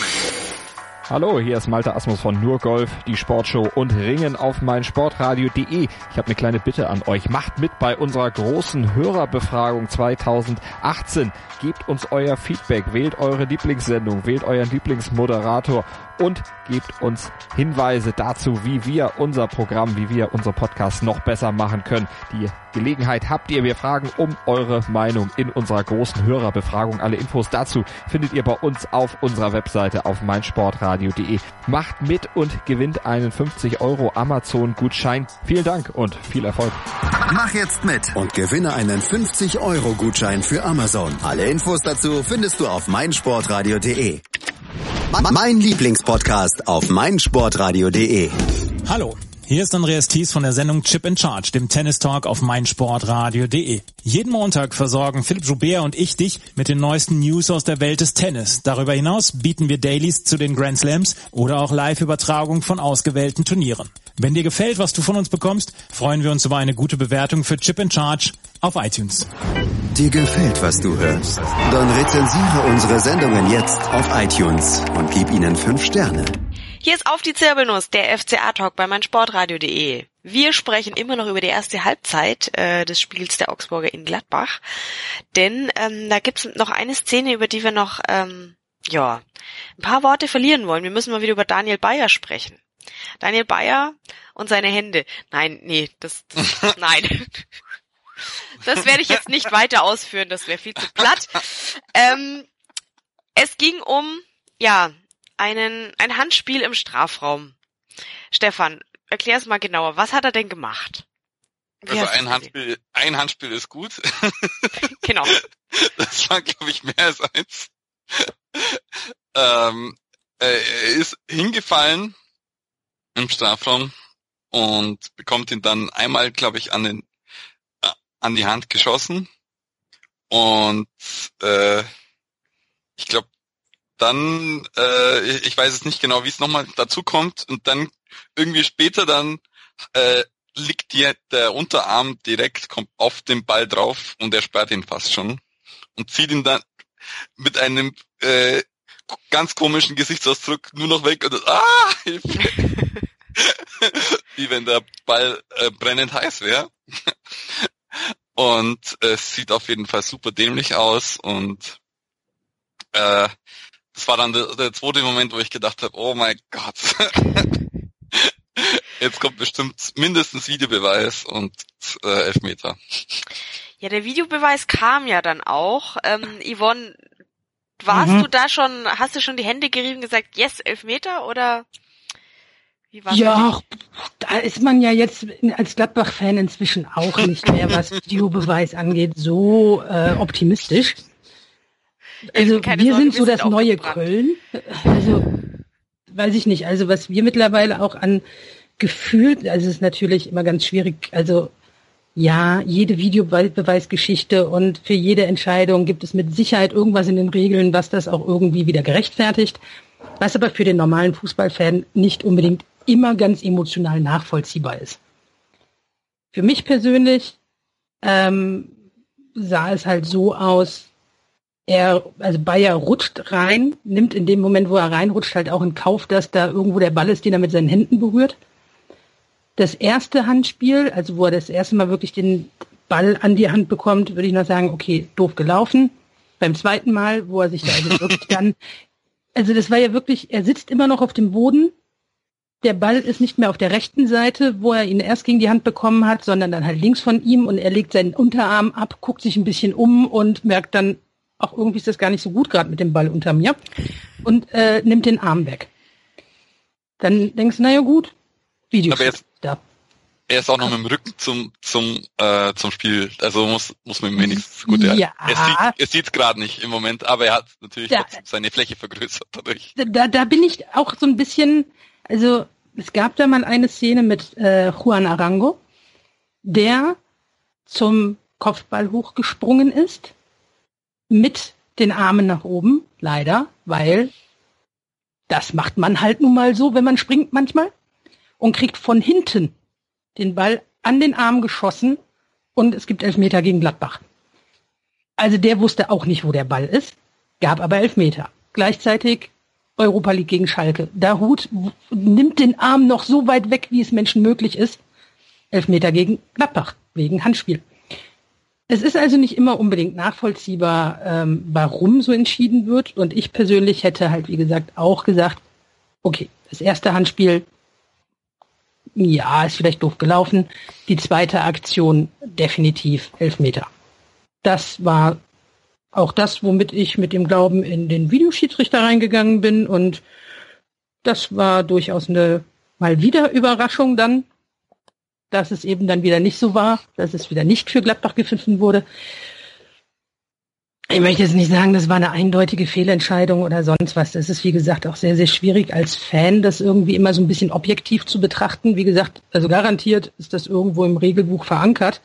Hallo, hier ist Malte Asmus von Nur Golf, die Sportshow und Ringen auf meinsportradio punkt de. Ich habe eine kleine Bitte an euch. Macht mit bei unserer großen Hörerbefragung zweitausendachtzehn. Gebt uns euer Feedback, wählt eure Lieblingssendung, wählt euren Lieblingsmoderator und gebt uns Hinweise dazu, wie wir unser Programm, wie wir unser Podcast noch besser machen können. Die Gelegenheit habt ihr. Wir fragen um eure Meinung in unserer großen Hörerbefragung. Alle Infos dazu findet ihr bei uns auf unserer Webseite auf meinsportradio punkt de. Macht mit und gewinnt einen fünfzig Euro Amazon-Gutschein. Vielen Dank und viel Erfolg. Mach jetzt mit und gewinne einen fünfzig Euro Gutschein für Amazon. Alle Infos dazu findest du auf meinsportradio punkt de. Mein Lieblingspodcast auf meinsportradio punkt de. Hallo, hier ist Andreas Thies von der Sendung Chip in Charge, dem Tennis-Talk auf meinsportradio punkt de. Jeden Montag versorgen Philipp Joubert und ich dich mit den neuesten News aus der Welt des Tennis. Darüber hinaus bieten wir Dailies zu den Grand Slams oder auch Live-Übertragung von ausgewählten Turnieren. Wenn dir gefällt, was du von uns bekommst, freuen wir uns über eine gute Bewertung für Chip in Charge auf iTunes. Dir gefällt, was du hörst? Dann rezensiere unsere Sendungen jetzt auf iTunes und gib ihnen fünf Sterne. Hier ist Auf die Zirbelnuss, der F C A-Talk bei meinsportradio punkt de. Wir sprechen immer noch über die erste Halbzeit äh, des Spiels der Augsburger in Gladbach, denn ähm, da gibt's noch eine Szene, über die wir noch ähm, ja ein paar Worte verlieren wollen. Wir müssen mal wieder über Daniel Bayer sprechen. Daniel Bayer und seine Hände. Nein, nee, das, das nein. Das werde ich jetzt nicht weiter ausführen, das wäre viel zu platt. Ähm, es ging um, ja, einen ein Handspiel im Strafraum. Stefan, erklär es mal genauer. Was hat er denn gemacht? Wie also ein Handspiel, ein Handspiel ist gut. Genau. Das war, glaube ich, mehr als eins. ähm, er ist hingefallen im Strafraum und bekommt ihn dann einmal, glaube ich, an den äh, an die Hand geschossen und äh, ich glaube dann, äh, ich weiß es nicht genau, wie es nochmal dazu kommt und dann irgendwie später dann äh, liegt die, der Unterarm direkt kommt auf den Ball drauf und er sperrt ihn fast schon und zieht ihn dann mit einem äh, ganz komischen Gesichtsausdruck nur noch weg und ah, Hilfe. Wie wenn der Ball äh, brennend heiß wäre. Und es äh, sieht auf jeden Fall super dämlich aus und äh, das war dann der, der zweite Moment, wo ich gedacht habe, oh mein Gott. Jetzt kommt bestimmt mindestens Videobeweis und äh, Elfmeter. Ja, der Videobeweis kam ja dann auch. Ähm, Yvonne, warst mhm. du da schon, hast du schon die Hände gerieben und gesagt, yes, Elfmeter oder... Ja, da ist man ja jetzt als Gladbach-Fan inzwischen auch nicht mehr, was Videobeweis angeht, so äh, optimistisch. Also wir sind so das neue Köln. Also weiß ich nicht. Also was wir mittlerweile auch an gefühlt, also es ist natürlich immer ganz schwierig. Also ja, jede Videobeweisgeschichte und für jede Entscheidung gibt es mit Sicherheit irgendwas in den Regeln, was das auch irgendwie wieder gerechtfertigt. Was aber für den normalen Fußballfan nicht unbedingt immer ganz emotional nachvollziehbar ist. Für mich persönlich ähm, sah es halt so aus, er, also Bayer rutscht rein, nimmt in dem Moment, wo er reinrutscht, halt auch in Kauf, dass da irgendwo der Ball ist, den er mit seinen Händen berührt. Das erste Handspiel, also wo er das erste Mal wirklich den Ball an die Hand bekommt, würde ich noch sagen, okay, doof gelaufen. Beim zweiten Mal, wo er sich da also wirklich dann, also das war ja wirklich, er sitzt immer noch auf dem Boden, der Ball ist nicht mehr auf der rechten Seite, wo er ihn erst gegen die Hand bekommen hat, sondern dann halt links von ihm und er legt seinen Unterarm ab, guckt sich ein bisschen um und merkt dann, ach, irgendwie ist das gar nicht so gut gerade mit dem Ball unter mir und äh, nimmt den Arm weg. Dann denkst du, naja gut, Video. Aber jetzt, da. er ist auch noch mit dem Rücken zum zum äh, zum Spiel, also muss muss man ihm wenigstens gut halten. Ja. Er sieht er sieht's gerade nicht im Moment, aber er hat natürlich Da- trotzdem seine Fläche vergrößert dadurch. Da, da bin ich auch so ein bisschen, also es gab da mal eine Szene mit äh, Juan Arango, der zum Kopfball hochgesprungen ist, mit den Armen nach oben, leider, weil das macht man halt nun mal so, wenn man springt manchmal, und kriegt von hinten den Ball an den Arm geschossen und es gibt Elfmeter gegen Gladbach. Also der wusste auch nicht, wo der Ball ist, gab aber Elfmeter. Gleichzeitig Europa League gegen Schalke. Dahut w- nimmt den Arm noch so weit weg, wie es Menschen möglich ist. Elfmeter gegen Gladbach, wegen Handspiel. Es ist also nicht immer unbedingt nachvollziehbar, ähm, warum so entschieden wird. Und ich persönlich hätte halt, wie gesagt, auch gesagt, okay, das erste Handspiel, ja, ist vielleicht doof gelaufen. Die zweite Aktion, definitiv Elfmeter. Das war auch das, womit ich mit dem Glauben in den Videoschiedsrichter reingegangen bin. Und das war durchaus eine mal wieder Überraschung dann, dass es eben dann wieder nicht so war, dass es wieder nicht für Gladbach gepfiffen wurde. Ich möchte jetzt nicht sagen, das war eine eindeutige Fehlentscheidung oder sonst was. Das ist, wie gesagt, auch sehr, sehr schwierig als Fan, das irgendwie immer so ein bisschen objektiv zu betrachten. Wie gesagt, also garantiert ist das irgendwo im Regelbuch verankert.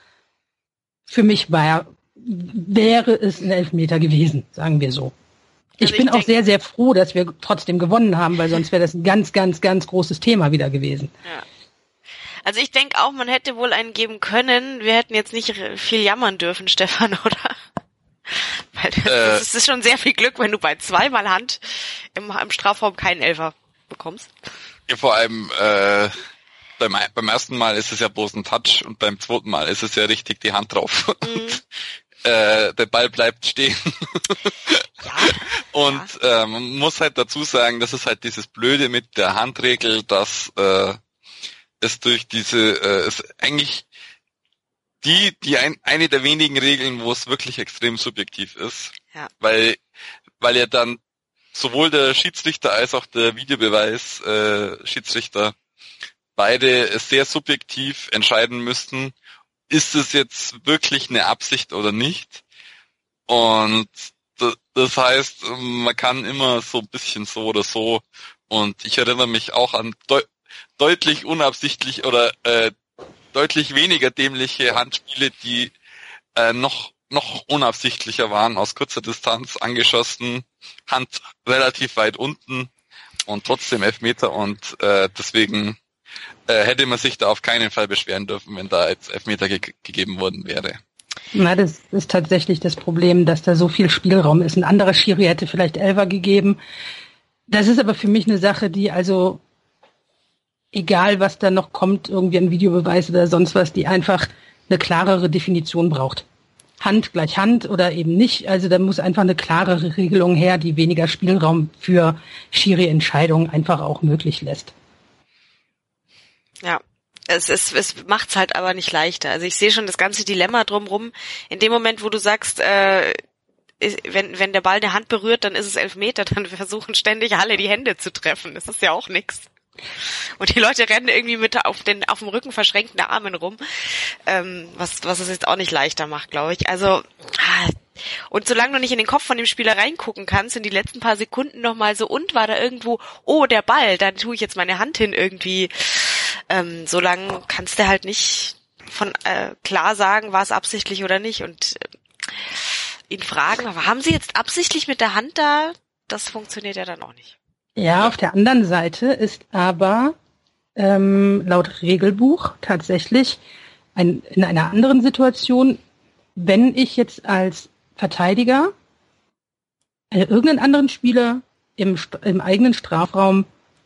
Für mich war, wäre es ein Elfmeter gewesen, sagen wir so. Ich Also bin ich auch denk- sehr, sehr froh, dass wir trotzdem gewonnen haben, weil sonst wäre das ein ganz, ganz, ganz großes Thema wieder gewesen. Ja. Also ich denke auch, man hätte wohl einen geben können. Wir hätten jetzt nicht viel jammern dürfen, Stefan, oder? Weil das, Äh. das ist schon sehr viel Glück, wenn du bei zweimal Hand im, im Strafraum keinen Elfer bekommst. Ja, vor allem äh, beim, beim ersten Mal ist es ja bloß ein Touch und beim zweiten Mal ist es ja richtig die Hand drauf. Mhm. äh, der Ball bleibt stehen. Ja. Und äh, man muss halt dazu sagen, das ist halt dieses Blöde mit der Handregel, dass äh, es durch diese, äh, es eigentlich die, die ein, eine der wenigen Regeln, wo es wirklich extrem subjektiv ist. Ja. Weil, weil ja dann sowohl der Schiedsrichter als auch der Videobeweis, äh, Schiedsrichter, beide sehr subjektiv entscheiden müssten, ist es jetzt wirklich eine Absicht oder nicht? Und das heißt, man kann immer so ein bisschen so oder so. Und ich erinnere mich auch an deut- deutlich unabsichtlich oder äh, deutlich weniger dämliche Handspiele, die äh, noch noch unabsichtlicher waren, aus kurzer Distanz angeschossen, Hand relativ weit unten und trotzdem Elfmeter. Und äh, deswegen äh, hätte man sich da auf keinen Fall beschweren dürfen, wenn da jetzt Elfmeter ge- gegeben worden wäre. Na, das ist tatsächlich das Problem, dass da so viel Spielraum ist. Ein anderer Schiri hätte vielleicht Elfer gegeben. Das ist aber für mich eine Sache, die also, egal was da noch kommt, irgendwie ein Videobeweis oder sonst was, die einfach eine klarere Definition braucht. Hand gleich Hand oder eben nicht. Also da muss einfach eine klarere Regelung her, die weniger Spielraum für Schiri-Entscheidungen einfach auch möglich lässt. Ja. Es, es, es macht's halt aber nicht leichter. Also ich sehe schon das ganze Dilemma drumrum. In dem Moment, wo du sagst, äh, ist, wenn, wenn der Ball eine Hand berührt, dann ist es Elfmeter, dann versuchen ständig alle die Hände zu treffen. Das ist ja auch nix. Und die Leute rennen irgendwie mit auf den auf dem Rücken verschränkten Armen rum, ähm, was was es jetzt auch nicht leichter macht, glaube ich. Also ah, und solange du nicht in den Kopf von dem Spieler reingucken kannst, in die letzten paar Sekunden nochmal so, und war da irgendwo, oh, der Ball, dann tue ich jetzt meine Hand hin irgendwie. Ähm, solange kannst du halt nicht von äh, klar sagen, war es absichtlich oder nicht. Und äh, ihn fragen, aber haben sie jetzt absichtlich mit der Hand da? Das funktioniert ja dann auch nicht. Ja, auf der anderen Seite ist aber ähm, laut Regelbuch tatsächlich ein, in einer anderen Situation, wenn ich jetzt als Verteidiger äh, irgendeinen anderen Spieler im, im eigenen Strafraum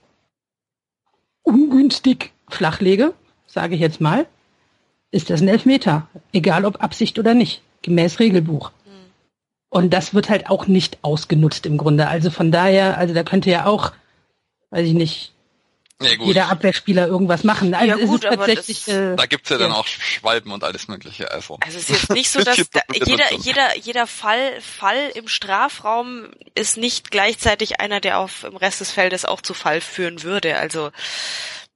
ungünstig flachlege, sage ich jetzt mal, ist das ein Elfmeter, egal ob Absicht oder nicht, gemäß Regelbuch. Und das wird halt auch nicht ausgenutzt im Grunde. Also von daher, also da könnte ja auch, weiß ich nicht, Ja, gut. jeder Abwehrspieler irgendwas machen. Also Ja, es gut, ist aber tatsächlich, das- äh, Da gibt's ja dann ja. auch Schwalben und alles Mögliche. Also, Also es ist jetzt nicht so, dass da, jeder jeder jeder Fall Fall im Strafraum ist nicht gleichzeitig einer, der auf im Rest des Feldes auch zu Fall führen würde. Also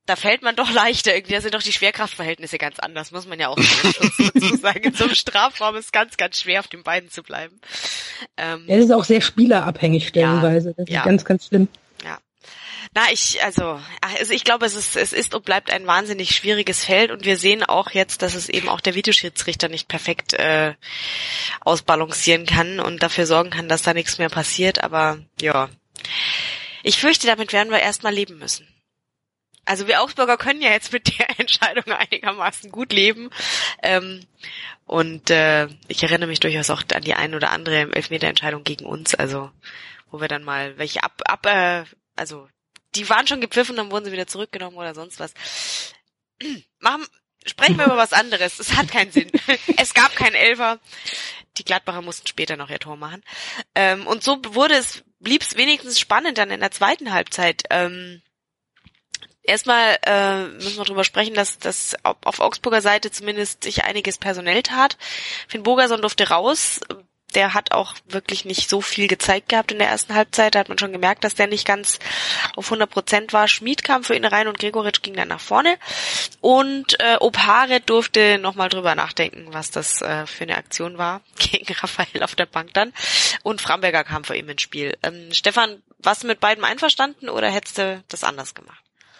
da fällt man doch leichter irgendwie, da sind doch die Schwerkraftverhältnisse ganz anders, muss man ja auch dazu sagen. In so einem Strafraum ist ganz, ganz schwer, auf den Beinen zu bleiben. Ähm, ja, das ist auch sehr spielerabhängig stellenweise, ja, das ist ja. ganz, ganz schlimm. Ja. Na, ich, also, also ich glaube, es ist, es ist und bleibt ein wahnsinnig schwieriges Feld und wir sehen auch jetzt, dass es eben auch der Videoschiedsrichter nicht perfekt äh, ausbalancieren kann und dafür sorgen kann, dass da nichts mehr passiert, aber ja. Ich fürchte, damit werden wir erstmal leben müssen. Also wir Augsburger können ja jetzt mit der Entscheidung einigermaßen gut leben. Ähm, und äh, ich erinnere mich durchaus auch an die ein oder andere Elfmeterentscheidung gegen uns, also wo wir dann mal welche ab, ab äh, also die waren schon gepfiffen, dann wurden sie wieder zurückgenommen oder sonst was. Machen, sprechen wir über was anderes. Es hat keinen Sinn. Es gab keinen Elfer. Die Gladbacher mussten später noch ihr Tor machen. Ähm, und so wurde es, blieb es wenigstens spannend dann in der zweiten Halbzeit. Ähm, Erstmal äh, müssen wir drüber sprechen, dass das auf Augsburger Seite zumindest sich einiges personell tat. Finn Bogerson durfte raus. Der hat auch wirklich nicht so viel gezeigt gehabt in der ersten Halbzeit. Da hat man schon gemerkt, dass der nicht ganz auf hundert Prozent war. Schmid kam für ihn rein und Gregoritsch ging dann nach vorne. Und äh, Opare durfte nochmal drüber nachdenken, was das äh, für eine Aktion war gegen Raphael auf der Bank dann. Und Framberger kam für ihn ins Spiel. Ähm, Stefan, warst du mit beiden einverstanden oder hättest du das anders gemacht?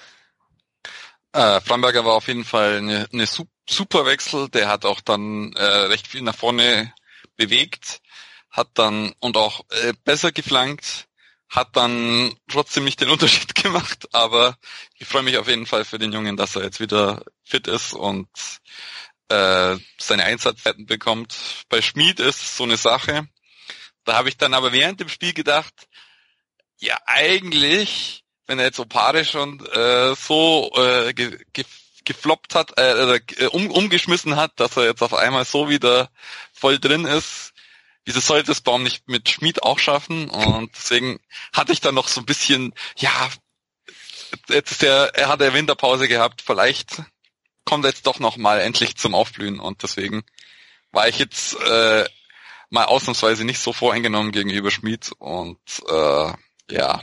Äh, Framberger war auf jeden Fall eine, eine super Wechsel. Der hat auch dann äh, recht viel nach vorne bewegt, hat dann und auch äh, besser geflankt, hat dann trotzdem nicht den Unterschied gemacht, aber ich freue mich auf jeden Fall für den Jungen, dass er jetzt wieder fit ist und äh, seine Einsatzzeiten bekommt. Bei Schmid ist so eine Sache, da habe ich dann aber während dem Spiel gedacht, ja eigentlich, wenn er jetzt Opare schon äh, so äh, ge, ge, gefloppt hat, äh, äh, um, umgeschmissen hat, dass er jetzt auf einmal so wieder voll drin ist, wieso sollte es Baum nicht mit Schmid auch schaffen? Und deswegen hatte ich dann noch so ein bisschen, ja, jetzt ist er, er hat ja Winterpause gehabt, vielleicht kommt er jetzt doch noch mal endlich zum Aufblühen und deswegen war ich jetzt äh, mal ausnahmsweise nicht so voreingenommen gegenüber Schmid und äh, ja,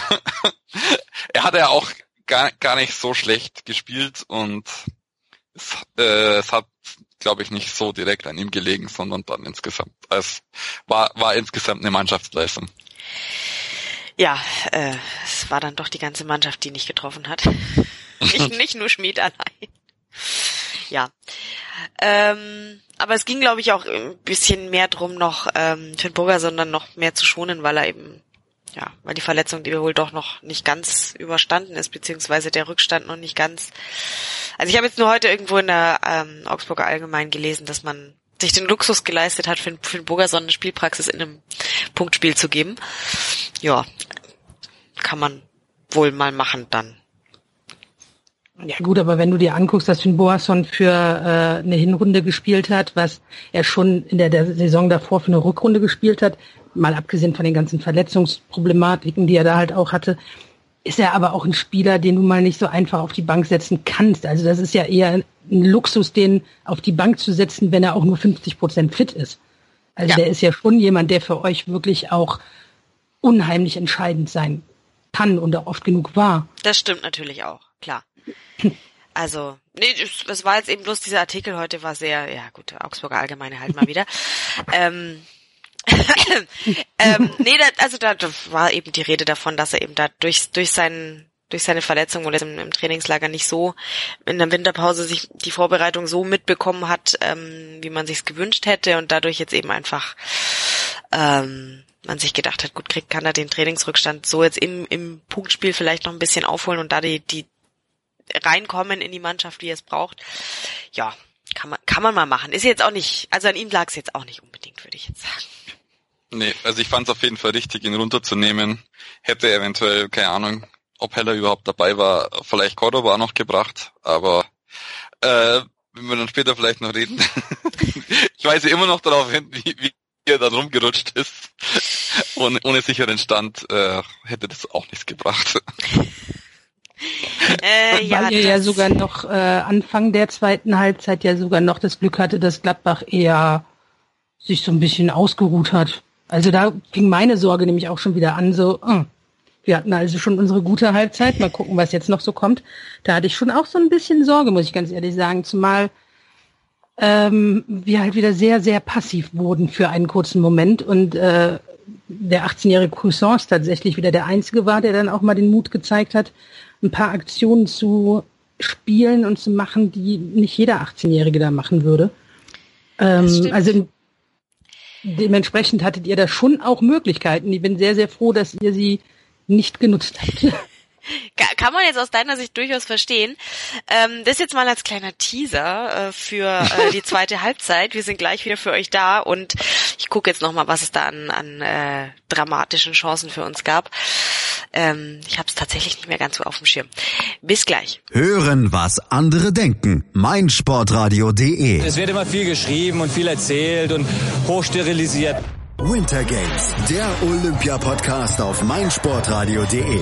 er hat ja auch gar, gar nicht so schlecht gespielt und es, äh, es hat, glaube ich, nicht so direkt an ihm gelegen, sondern dann insgesamt. Es war, war insgesamt eine Mannschaftsleistung. Ja, äh, es war dann doch die ganze Mannschaft, die nicht getroffen hat. nicht, nicht nur Schmid allein. Ja. Ähm, aber es ging, glaube ich, auch ein bisschen mehr drum, noch ähm, Finn Bogerson dann noch mehr zu schonen, weil er eben ja, weil die Verletzung, die wohl doch noch nicht ganz überstanden ist, beziehungsweise der Rückstand noch nicht ganz. Also ich habe jetzt nur heute irgendwo in der ähm, Augsburger Allgemein gelesen, dass man sich den Luxus geleistet hat, für, für den Bogerson eine Spielpraxis in einem Punktspiel zu geben. Ja, kann man wohl mal machen dann. Ja gut, aber wenn du dir anguckst, dass Finn Bogerson für äh, eine Hinrunde gespielt hat, was er schon in der, der Saison davor für eine Rückrunde gespielt hat, mal abgesehen von den ganzen Verletzungsproblematiken, die er da halt auch hatte, ist er aber auch ein Spieler, den du mal nicht so einfach auf die Bank setzen kannst. Also das ist ja eher ein Luxus, den auf die Bank zu setzen, wenn er auch nur fünfzig Prozent fit ist. Also ja. Der ist ja schon jemand, der für euch wirklich auch unheimlich entscheidend sein kann und auch oft genug war. Das stimmt natürlich auch, klar. Also, nee, es war jetzt eben bloß dieser Artikel heute war sehr, ja gut, Augsburger Allgemeine halt mal wieder. ähm, ähm, nee, da, also da, da war eben die Rede davon, dass er eben da durch durch seinen durch seine Verletzung oder im, im Trainingslager nicht so in der Winterpause sich die Vorbereitung so mitbekommen hat, ähm, wie man sich's gewünscht hätte und dadurch jetzt eben einfach ähm, man sich gedacht hat, gut, kriegt kann er den Trainingsrückstand so jetzt im im Punktspiel vielleicht noch ein bisschen aufholen und da die die reinkommen in die Mannschaft, wie er es braucht. Ja, kann man kann man mal machen. Ist jetzt auch nicht, also an ihm lag es jetzt auch nicht unbedingt, würde ich jetzt sagen. Nee, also ich fand es auf jeden Fall richtig, ihn runterzunehmen. Hätte eventuell, keine Ahnung, ob Heller überhaupt dabei war, vielleicht Cordoba noch gebracht, aber äh, wenn wir dann später vielleicht noch reden. Ich weise immer noch darauf hin, wie, wie er dann rumgerutscht ist. Ohne, ohne sicheren Stand äh, hätte das auch nichts gebracht. Äh, ja, Weil ihr ja sogar noch äh, Anfang der zweiten Halbzeit ja sogar noch das Glück hatte, dass Gladbach eher sich so ein bisschen ausgeruht hat. Also da fing meine Sorge nämlich auch schon wieder an, so, äh, Wir hatten also schon unsere gute Halbzeit. Mal gucken, was jetzt noch so kommt. Da hatte ich schon auch so ein bisschen Sorge, muss ich ganz ehrlich sagen. Zumal ähm, wir halt wieder sehr, sehr passiv wurden für einen kurzen Moment. Und äh, der achtzehnjährige Cousins tatsächlich wieder der Einzige war, der dann auch mal den Mut gezeigt hat, ein paar Aktionen zu spielen und zu machen, die nicht jeder achtzehnjährige da machen würde. Ähm, also dementsprechend hattet ihr da schon auch Möglichkeiten. Ich bin sehr, sehr froh, dass ihr sie nicht genutzt habt. Kann man jetzt aus deiner Sicht durchaus verstehen. Ähm, das jetzt mal als kleiner Teaser äh, für äh, die zweite Halbzeit. Wir sind gleich wieder für euch da und ich gucke jetzt nochmal, was es da an, an äh, dramatischen Chancen für uns gab. Ähm, ich habe es tatsächlich nicht mehr ganz so auf dem Schirm. Bis gleich. Hören, was andere denken. meinsportradio punkt de. Es wird immer viel geschrieben und viel erzählt und hochsterilisiert. Winter Games, der Olympia-Podcast auf meinsportradio punkt de.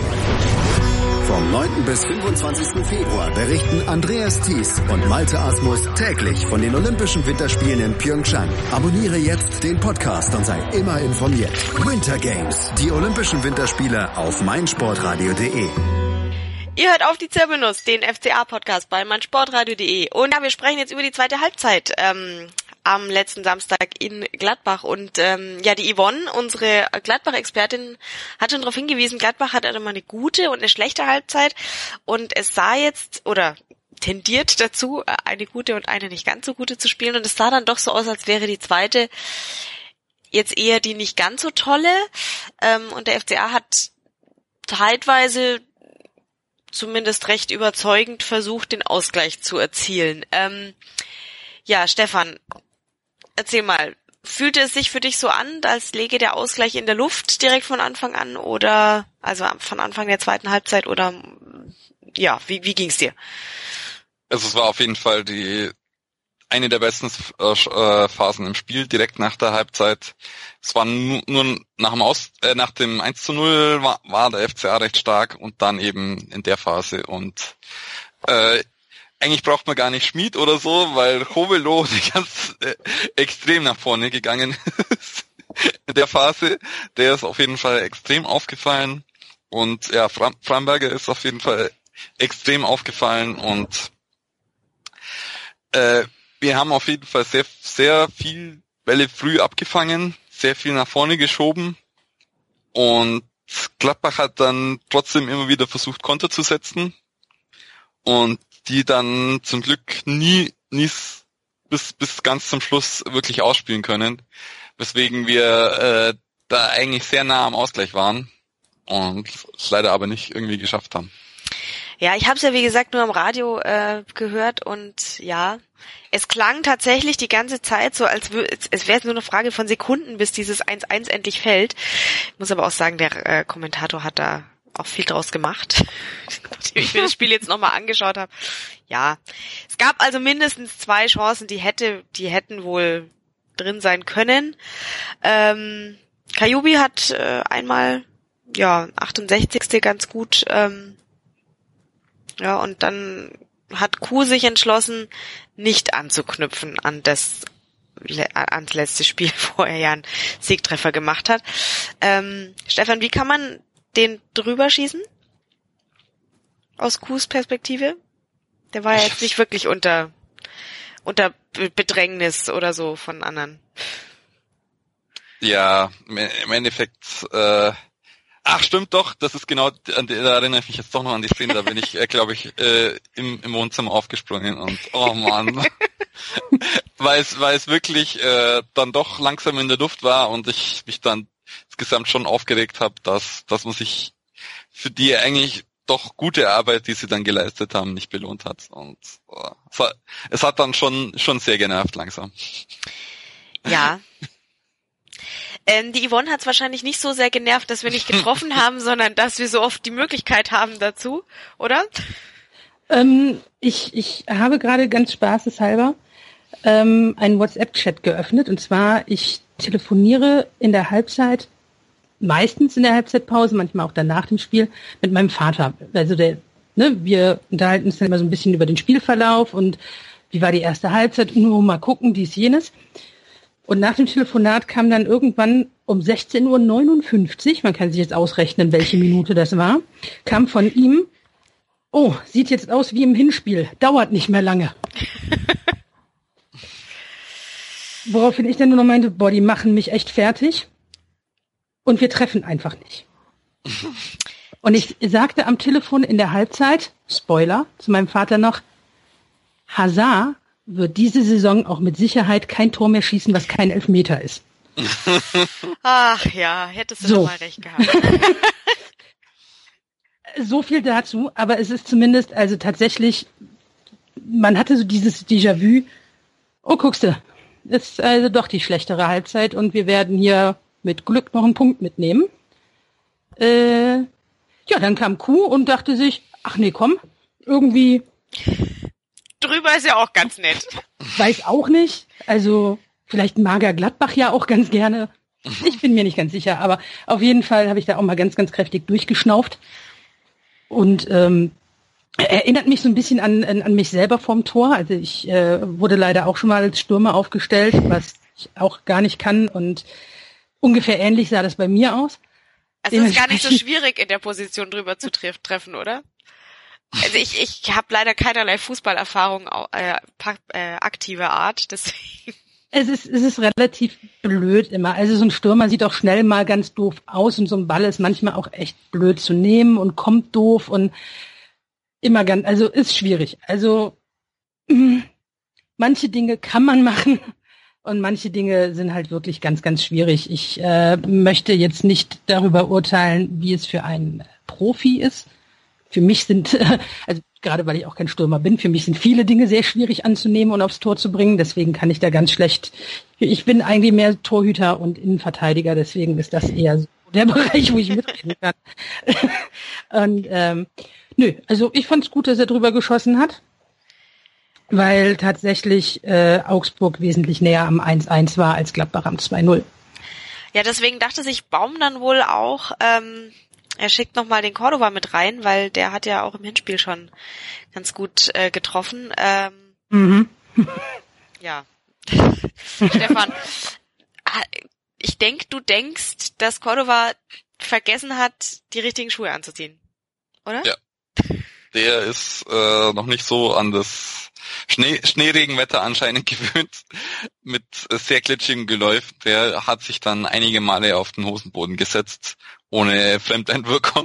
Vom neunten bis fünfundzwanzigsten Februar berichten Andreas Thies und Malte Asmus täglich von den Olympischen Winterspielen in Pyeongchang. Abonniere jetzt den Podcast und sei immer informiert. Winter Games, die Olympischen Winterspiele auf meinsportradio punkt de. Ihr hört auf die Zirbelnuss, den F C A-Podcast bei meinsportradio punkt de. Und ja, wir sprechen jetzt über die zweite Halbzeit ähm, am letzten Samstag in Gladbach. Und ähm, ja, die Yvonne, unsere Gladbach-Expertin, hat schon darauf hingewiesen, Gladbach hat immer eine gute und eine schlechte Halbzeit. Und es sah jetzt, oder tendiert dazu, eine gute und eine nicht ganz so gute zu spielen. Und es sah dann doch so aus, als wäre die zweite jetzt eher die nicht ganz so tolle. Ähm, und der F C A hat zeitweise zumindest recht überzeugend versucht, den Ausgleich zu erzielen. Ähm, ja, Stefan, erzähl mal, fühlte es sich für dich so an, als läge der Ausgleich in der Luft direkt von Anfang an oder, also von Anfang der zweiten Halbzeit oder, ja, wie, wie ging's dir? Also es war auf jeden Fall die eine der besten äh, Phasen im Spiel, direkt nach der Halbzeit. Es war nur, nur nach dem Aus, äh, nach dem eins zu null war, war der F C A recht stark und dann eben in der Phase und äh, eigentlich braucht man gar nicht Schmid oder so, weil Hovelo ganz äh, extrem nach vorne gegangen ist in der Phase. Der ist auf jeden Fall extrem aufgefallen und ja, Fram- Framberger ist auf jeden Fall extrem aufgefallen und äh, wir haben auf jeden Fall sehr, sehr viel Bälle früh abgefangen, sehr viel nach vorne geschoben und Gladbach hat dann trotzdem immer wieder versucht, Konter zu setzen und die dann zum Glück nie, nie bis, bis ganz zum Schluss wirklich ausspielen können, weswegen wir äh, da eigentlich sehr nah am Ausgleich waren und es leider aber nicht irgendwie geschafft haben. Ja, ich habe es ja wie gesagt nur am Radio äh, gehört und ja, es klang tatsächlich die ganze Zeit so, als wür- es wäre nur eine Frage von Sekunden, bis dieses eins eins endlich fällt. Ich muss aber auch sagen, der äh, Kommentator hat da auch viel draus gemacht, nachdem ich mir das Spiel jetzt nochmal angeschaut habe. Ja, es gab also mindestens zwei Chancen, die hätte, die hätten wohl drin sein können. Ähm, Kajubi hat äh, einmal, ja, achtundsechzigste ganz gut, ähm, ja, und dann hat Kuh sich entschlossen, nicht anzuknüpfen an das, ans letzte Spiel, wo er ja einen Siegtreffer gemacht hat. Ähm, Stefan, wie kann man den drüber schießen? Aus Kuhs Perspektive? Der war ja jetzt nicht wirklich unter, unter Bedrängnis oder so von anderen. Ja, im Endeffekt, äh, ach stimmt doch, das ist genau, an die, da erinnere ich mich jetzt doch noch an die Szene, da bin ich, äh, glaube ich, äh, im, im Wohnzimmer aufgesprungen und oh Mann, weil es, weil es wirklich äh, dann doch langsam in der Luft war und ich mich dann insgesamt schon aufgeregt habe, dass, dass man sich für die eigentlich doch gute Arbeit, die sie dann geleistet haben, nicht belohnt hat und oh, es, hat, es hat dann schon, schon sehr genervt langsam. Ja. Ähm, die Yvonne hat es wahrscheinlich nicht so sehr genervt, dass wir nicht getroffen haben, sondern dass wir so oft die Möglichkeit haben dazu, oder? Ähm, ich, ich habe gerade ganz spaßeshalber ähm, einen WhatsApp-Chat geöffnet. Und zwar, ich telefoniere in der Halbzeit, meistens in der Halbzeitpause, manchmal auch danach dem Spiel, mit meinem Vater. Also der, ne, wir unterhalten uns dann immer so ein bisschen über den Spielverlauf und wie war die erste Halbzeit, nur mal gucken, dies, jenes. Und nach dem Telefonat kam dann irgendwann um sechzehn Uhr neunundfünfzig, man kann sich jetzt ausrechnen, welche Minute das war, kam von ihm, oh, sieht jetzt aus wie im Hinspiel, dauert nicht mehr lange. Woraufhin ich dann nur noch meinte, boah, die machen mich echt fertig und wir treffen einfach nicht. Und ich sagte am Telefon in der Halbzeit, Spoiler, zu meinem Vater noch, Hazard wird diese Saison auch mit Sicherheit kein Tor mehr schießen, was kein Elfmeter ist. Ach ja, hättest du so. doch mal recht gehabt. So viel dazu, aber es ist zumindest, also tatsächlich, man hatte so dieses Déjà-vu, oh, guckst du, ist also doch die schlechtere Halbzeit und wir werden hier mit Glück noch einen Punkt mitnehmen. Äh, ja, dann kam Kuh und dachte sich, ach nee, komm, irgendwie... Drüber ist ja auch ganz nett. Weiß auch nicht. Also vielleicht mag er Gladbach ja auch ganz gerne. Ich bin mir nicht ganz sicher, aber auf jeden Fall habe ich da auch mal ganz, ganz kräftig durchgeschnauft. Und ähm, erinnert mich so ein bisschen an, an, an mich selber vorm Tor. Also ich äh, wurde leider auch schon mal als Stürmer aufgestellt, was ich auch gar nicht kann. Und ungefähr ähnlich sah das bei mir aus. Also es ist gar nicht so schwierig, in der Position drüber zu treff- treffen, oder? Also ich ich habe leider keinerlei Fußballerfahrung äh, äh, aktive Art, deswegen. Es ist es ist relativ blöd immer. Also so ein Stürmer sieht auch schnell mal ganz doof aus und so ein Ball ist manchmal auch echt blöd zu nehmen und kommt doof und immer ganz, also ist schwierig. Also mh, manche Dinge kann man machen und manche Dinge sind halt wirklich ganz, ganz schwierig. Ich äh, möchte jetzt nicht darüber urteilen, wie es für einen Profi ist. Für mich sind, also gerade weil ich auch kein Stürmer bin, für mich sind viele Dinge sehr schwierig anzunehmen und aufs Tor zu bringen. Deswegen kann ich da ganz schlecht, ich bin eigentlich mehr Torhüter und Innenverteidiger, deswegen ist das eher so der Bereich, wo ich mitreden kann. Und ähm, nö, also ich fand es gut, dass er drüber geschossen hat, weil tatsächlich äh, Augsburg wesentlich näher am eins eins war als Gladbach am zwei null. Ja, deswegen dachte sich Baum dann wohl auch, ähm, er schickt nochmal den Cordova mit rein, weil der hat ja auch im Hinspiel schon ganz gut äh, getroffen. Ähm, Mhm. ja, Stefan, ich denke, du denkst, dass Cordova vergessen hat, die richtigen Schuhe anzuziehen, oder? Ja. Der ist äh, noch nicht so an das Schnee, Schneeregenwetter anscheinend gewöhnt mit sehr glitschigem Geläuf. Der hat sich dann einige Male auf den Hosenboden gesetzt, ohne Fremdeinwirkung.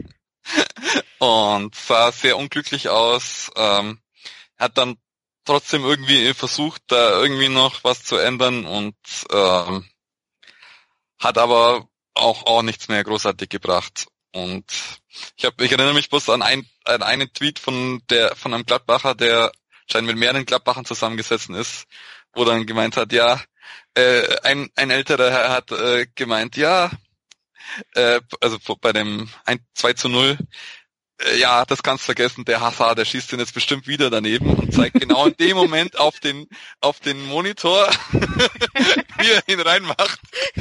Und sah sehr unglücklich aus. Ähm, hat dann trotzdem irgendwie versucht, da irgendwie noch was zu ändern und ähm, hat aber auch, auch nichts mehr großartig gebracht. Und ich hab, ich erinnere mich bloß an, ein, an einen Tweet von der von einem Gladbacher, der scheinbar mit mehreren Gladbachern zusammengesessen ist, wo dann gemeint hat, ja, äh, ein, ein älterer Herr hat äh, gemeint, ja, äh, also bei dem zwei zu null, äh, ja, das kannst du vergessen, der Hazard, der schießt den jetzt bestimmt wieder daneben und zeigt genau in dem Moment auf den auf den Monitor, wie er ihn reinmacht.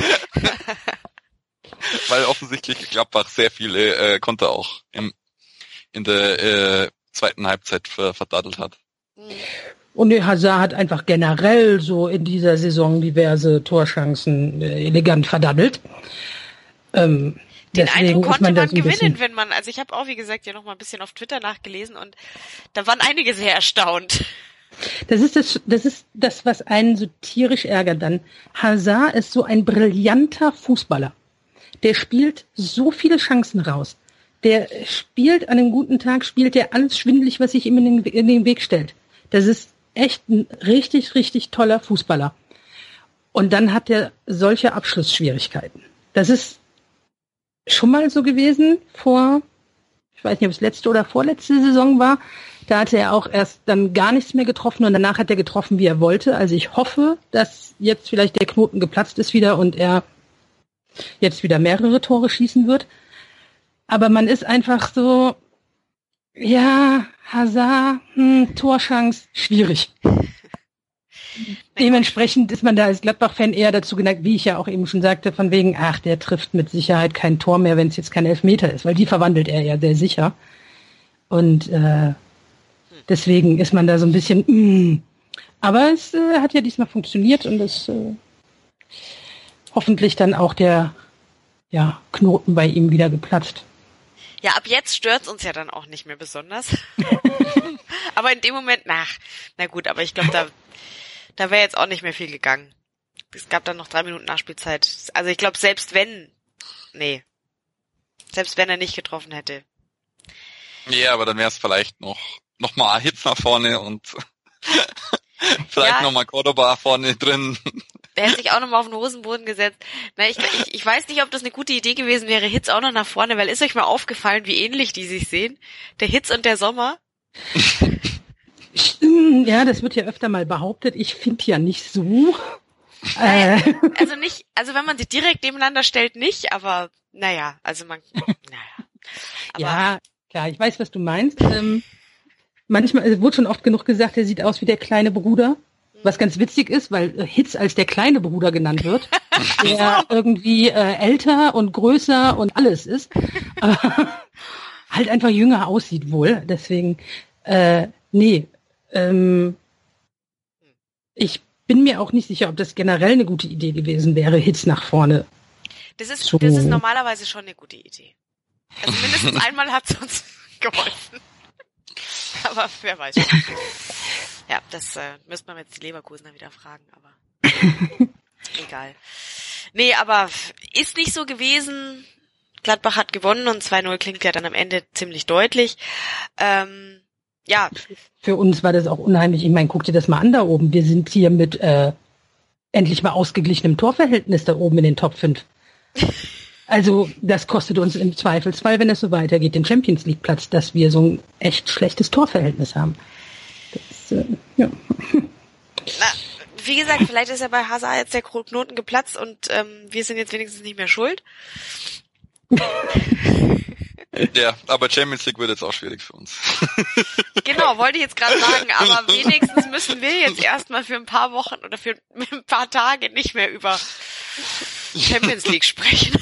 Weil offensichtlich Gladbach sehr viele äh, Konter auch im, in der äh, zweiten Halbzeit ver- verdattelt hat. Und der Hazard hat einfach generell so in dieser Saison diverse Torchancen äh, elegant verdattelt. Ähm, Den Eindruck konnte man, man so gewinnen, bisschen, wenn man, also ich habe auch, wie gesagt, ja noch mal ein bisschen auf Twitter nachgelesen und da waren einige sehr erstaunt. Das ist das, das ist das, was einen so tierisch ärgert dann. Hazard ist so ein brillanter Fußballer. Der spielt so viele Chancen raus. Der spielt an einem guten Tag, spielt der alles schwindelig, was sich ihm in den, in den Weg stellt. Das ist echt ein richtig, richtig toller Fußballer. Und dann hat er solche Abschlussschwierigkeiten. Das ist schon mal so gewesen vor, ich weiß nicht, ob es letzte oder vorletzte Saison war. Da hatte er auch erst dann gar nichts mehr getroffen und danach hat er getroffen, wie er wollte. Also ich hoffe, dass jetzt vielleicht der Knoten geplatzt ist wieder und er jetzt wieder mehrere Tore schießen wird. Aber man ist einfach so, ja, Hazard, hm, Torchance, schwierig. Dementsprechend ist man da als Gladbach-Fan eher dazu geneigt, wie ich ja auch eben schon sagte, von wegen, ach, der trifft mit Sicherheit kein Tor mehr, wenn es jetzt kein Elfmeter ist, weil die verwandelt er ja sehr sicher. Und äh, deswegen ist man da so ein bisschen, mm. aber es äh, hat ja diesmal funktioniert und es äh, hoffentlich dann auch der ja, Knoten bei ihm wieder geplatzt. Ja, ab jetzt stört's uns ja dann auch nicht mehr besonders. Aber in dem Moment, na, na gut, aber ich glaube, da, da wäre jetzt auch nicht mehr viel gegangen. Es gab dann noch drei Minuten Nachspielzeit. Also ich glaube, selbst wenn, nee, selbst wenn er nicht getroffen hätte. Ja, aber dann wäre es vielleicht noch, noch mal Hits nach vorne und vielleicht ja, noch mal Cordoba vorne drin. Der hätte sich auch noch mal auf den Hosenboden gesetzt. Na, ich, ich, ich weiß nicht, ob das eine gute Idee gewesen wäre, Hitz auch noch nach vorne, weil ist euch mal aufgefallen, wie ähnlich die sich sehen? Der Hitz und der Sommer. Ja, das wird ja öfter mal behauptet. Ich finde ja nicht so. Naja, also nicht, also wenn man sie direkt nebeneinander stellt, nicht, aber naja, also man, naja. Aber ja, klar, ich weiß, was du meinst. Ähm, manchmal, es wurde schon oft genug gesagt, er sieht aus wie der kleine Bruder. Was ganz witzig ist, weil Hitz als der kleine Bruder genannt wird, der irgendwie äh, älter und größer und alles ist, aber halt einfach jünger aussieht wohl. Deswegen, äh, nee, ähm, ich bin mir auch nicht sicher, ob das generell eine gute Idee gewesen wäre, Hitz nach vorne. Das ist, so. das ist normalerweise schon eine gute Idee. Also mindestens einmal hat es uns geholfen. Aber wer weiß schon. Ja, das äh, müsste man jetzt die Leverkusener wieder fragen, aber egal. Nee, aber ist nicht so gewesen. Gladbach hat gewonnen und zwei null klingt ja dann am Ende ziemlich deutlich. Ähm, ja. Für uns war das auch unheimlich. Ich meine, guck dir das mal an da oben. Wir sind hier mit äh, endlich mal ausgeglichenem Torverhältnis da oben in den Top fünf. Also das kostet uns im Zweifelsfall, wenn es so weitergeht, den Champions League Platz, dass wir so ein echt schlechtes Torverhältnis haben. Das, äh, ja. Na, wie gesagt, vielleicht ist ja bei Hazard jetzt der Knoten geplatzt und ähm, wir sind jetzt wenigstens nicht mehr schuld. Ja, aber Champions League wird jetzt auch schwierig für uns. Genau, wollte ich jetzt gerade sagen, aber wenigstens müssen wir jetzt erstmal für ein paar Wochen oder für ein paar Tage nicht mehr über Champions League sprechen.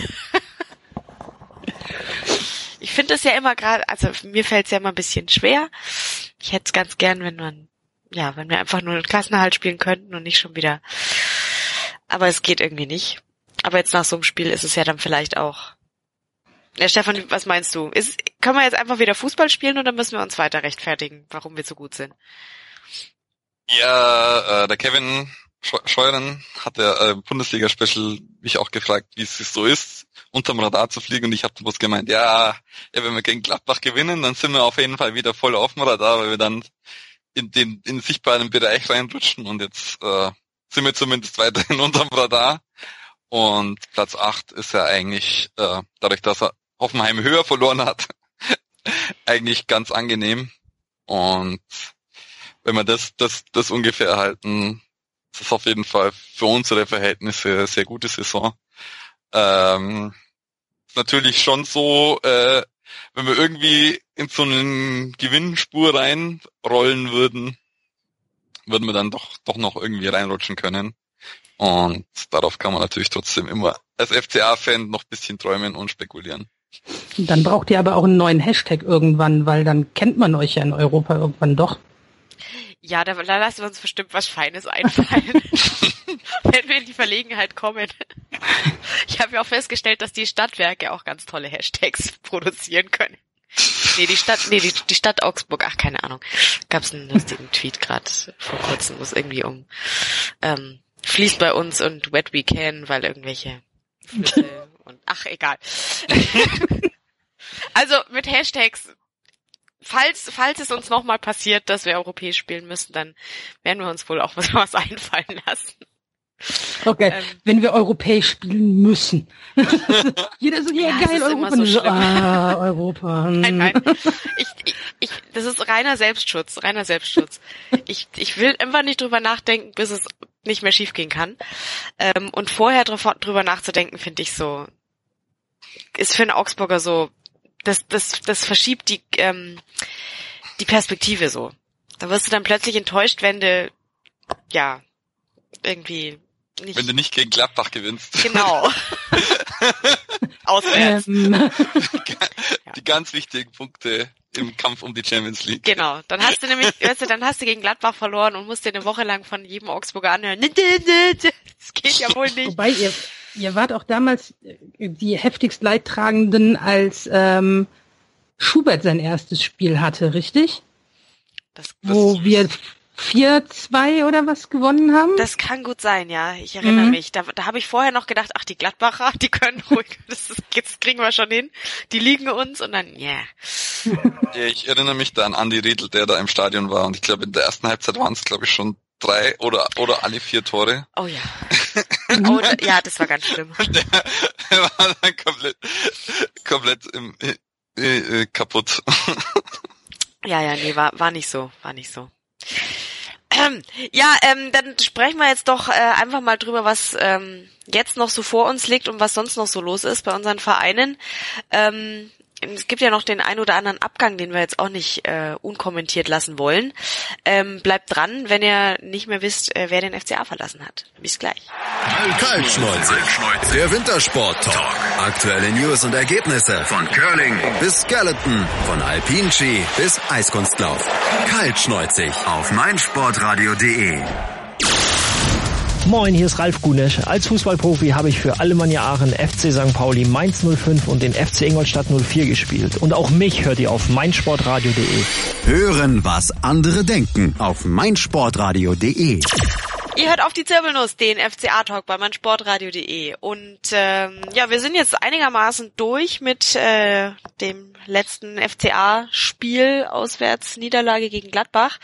Ich finde es ja immer gerade, also mir fällt es ja immer ein bisschen schwer. Ich hätte es ganz gern, wenn man, ja, wenn wir einfach nur einen Klassenerhalt spielen könnten und nicht schon wieder. Aber es geht irgendwie nicht. Aber jetzt nach so einem Spiel ist es ja dann vielleicht auch. Ja, Stefan, was meinst du? Ist, können wir jetzt einfach wieder Fußball spielen oder müssen wir uns weiter rechtfertigen, warum wir so gut sind? Ja, äh, der Kevin Scheuren hat der äh, Bundesliga-Special mich auch gefragt, wie es so ist, unterm Radar zu fliegen, und ich habe bloß gemeint, ja, ja, wenn wir gegen Gladbach gewinnen, dann sind wir auf jeden Fall wieder voll auf dem Radar, weil wir dann in den in den sichtbaren Bereich reinrutschen, und jetzt äh, sind wir zumindest weiterhin unterm Radar, und Platz acht ist ja eigentlich, äh, dadurch, dass er Hoffenheim höher verloren hat, eigentlich ganz angenehm, und wenn wir das das das ungefähr erhalten, das ist auf jeden Fall für unsere Verhältnisse eine sehr gute Saison. Ähm, ist natürlich schon so, äh, wenn wir irgendwie in so eine Gewinnspur reinrollen würden, würden wir dann doch doch noch irgendwie reinrutschen können. Und darauf kann man natürlich trotzdem immer als F C A-Fan noch ein bisschen träumen und spekulieren. Dann braucht ihr aber auch einen neuen Hashtag irgendwann, weil dann kennt man euch ja in Europa irgendwann doch. Ja, da, da lassen wir uns bestimmt was Feines einfallen, wenn wir in die Verlegenheit kommen. Ich habe ja auch festgestellt, dass die Stadtwerke auch ganz tolle Hashtags produzieren können. Nee, die Stadt, nee, die, die Stadt Augsburg, ach, keine Ahnung. Gab's einen lustigen Tweet gerade vor kurzem, wo es irgendwie um ähm, fließt bei uns und wet we can, weil irgendwelche Flüsse und ach, egal. Also mit Hashtags, falls falls es uns nochmal passiert, dass wir europäisch spielen müssen, dann werden wir uns wohl auch was, was einfallen lassen. Okay, ähm, wenn wir europäisch spielen müssen. Jeder so, ja, ja, geil, es ist Europa. immer so ah, Europa. Nein, nein. Ich, ich, ich, das ist reiner Selbstschutz, reiner Selbstschutz. Ich, ich will einfach nicht drüber nachdenken, bis es nicht mehr schiefgehen kann. Ähm, und vorher drüber, drüber nachzudenken, finde ich so, ist für einen Augsburger so, das, das, das verschiebt die, ähm, die Perspektive so. Da wirst du dann plötzlich enttäuscht, wenn du, ja, irgendwie nicht. Wenn du nicht gegen Gladbach gewinnst. Genau. Auswärts. Ähm, Die ganz wichtigen Punkte im Kampf um die Champions League. Genau, dann hast du nämlich, weißt du, dann hast du gegen Gladbach verloren und musst dir eine Woche lang von jedem Augsburger anhören. Das geht ja wohl nicht. Wobei ihr, ihr wart auch damals die heftigst Leidtragenden, als ähm, Schubert sein erstes Spiel hatte, richtig? Das, Wo wir vier zwei oder was gewonnen haben? Das kann gut sein, ja. Ich erinnere Mhm. mich. Da, da habe ich vorher noch gedacht, ach, die Gladbacher, die können ruhig, das, ist, das kriegen wir schon hin. Die liegen uns und dann, ja. Ja, ich erinnere mich da an Andi Riedl, der da im Stadion war. Und ich glaube, in der ersten Halbzeit waren es, glaube ich, schon drei oder oder alle vier Tore. Oh ja. Oh, da, ja, das war ganz schlimm. Und der, der war dann komplett, komplett im, äh, äh, kaputt. Ja, ja, nee, war, war nicht so, war nicht so. Ähm, ja, ähm, dann sprechen wir jetzt doch äh, einfach mal drüber, was ähm, jetzt noch so vor uns liegt und was sonst noch so los ist bei unseren Vereinen. Ähm, es gibt ja noch den ein oder anderen Abgang, den wir jetzt auch nicht äh, unkommentiert lassen wollen. Ähm, bleibt dran, wenn ihr nicht mehr wisst, äh, wer den F C A verlassen hat. Bis gleich. Kaltschneuzig, der Wintersport-Talk. Aktuelle News und Ergebnisse von Curling bis Skeleton, von Alpin-Ski bis Eiskunstlauf. Kaltschneuzig auf meinsportradio punkt de. Moin, hier ist Ralf Gunesch. Als Fußballprofi habe ich für Alemannia Aachen, F C Sankt Pauli, Mainz null fünf und den F C Ingolstadt null vier gespielt. Und auch mich hört ihr auf meinsportradio punkt de. Hören, was andere denken auf meinsportradio punkt de. Ihr hört auf die Zirbelnuss, den F C A-Talk bei meinsportradio punkt de. Und ähm, ja, wir sind jetzt einigermaßen durch mit äh, dem letzten F C A-Spiel, Auswärtsniederlage gegen Gladbach.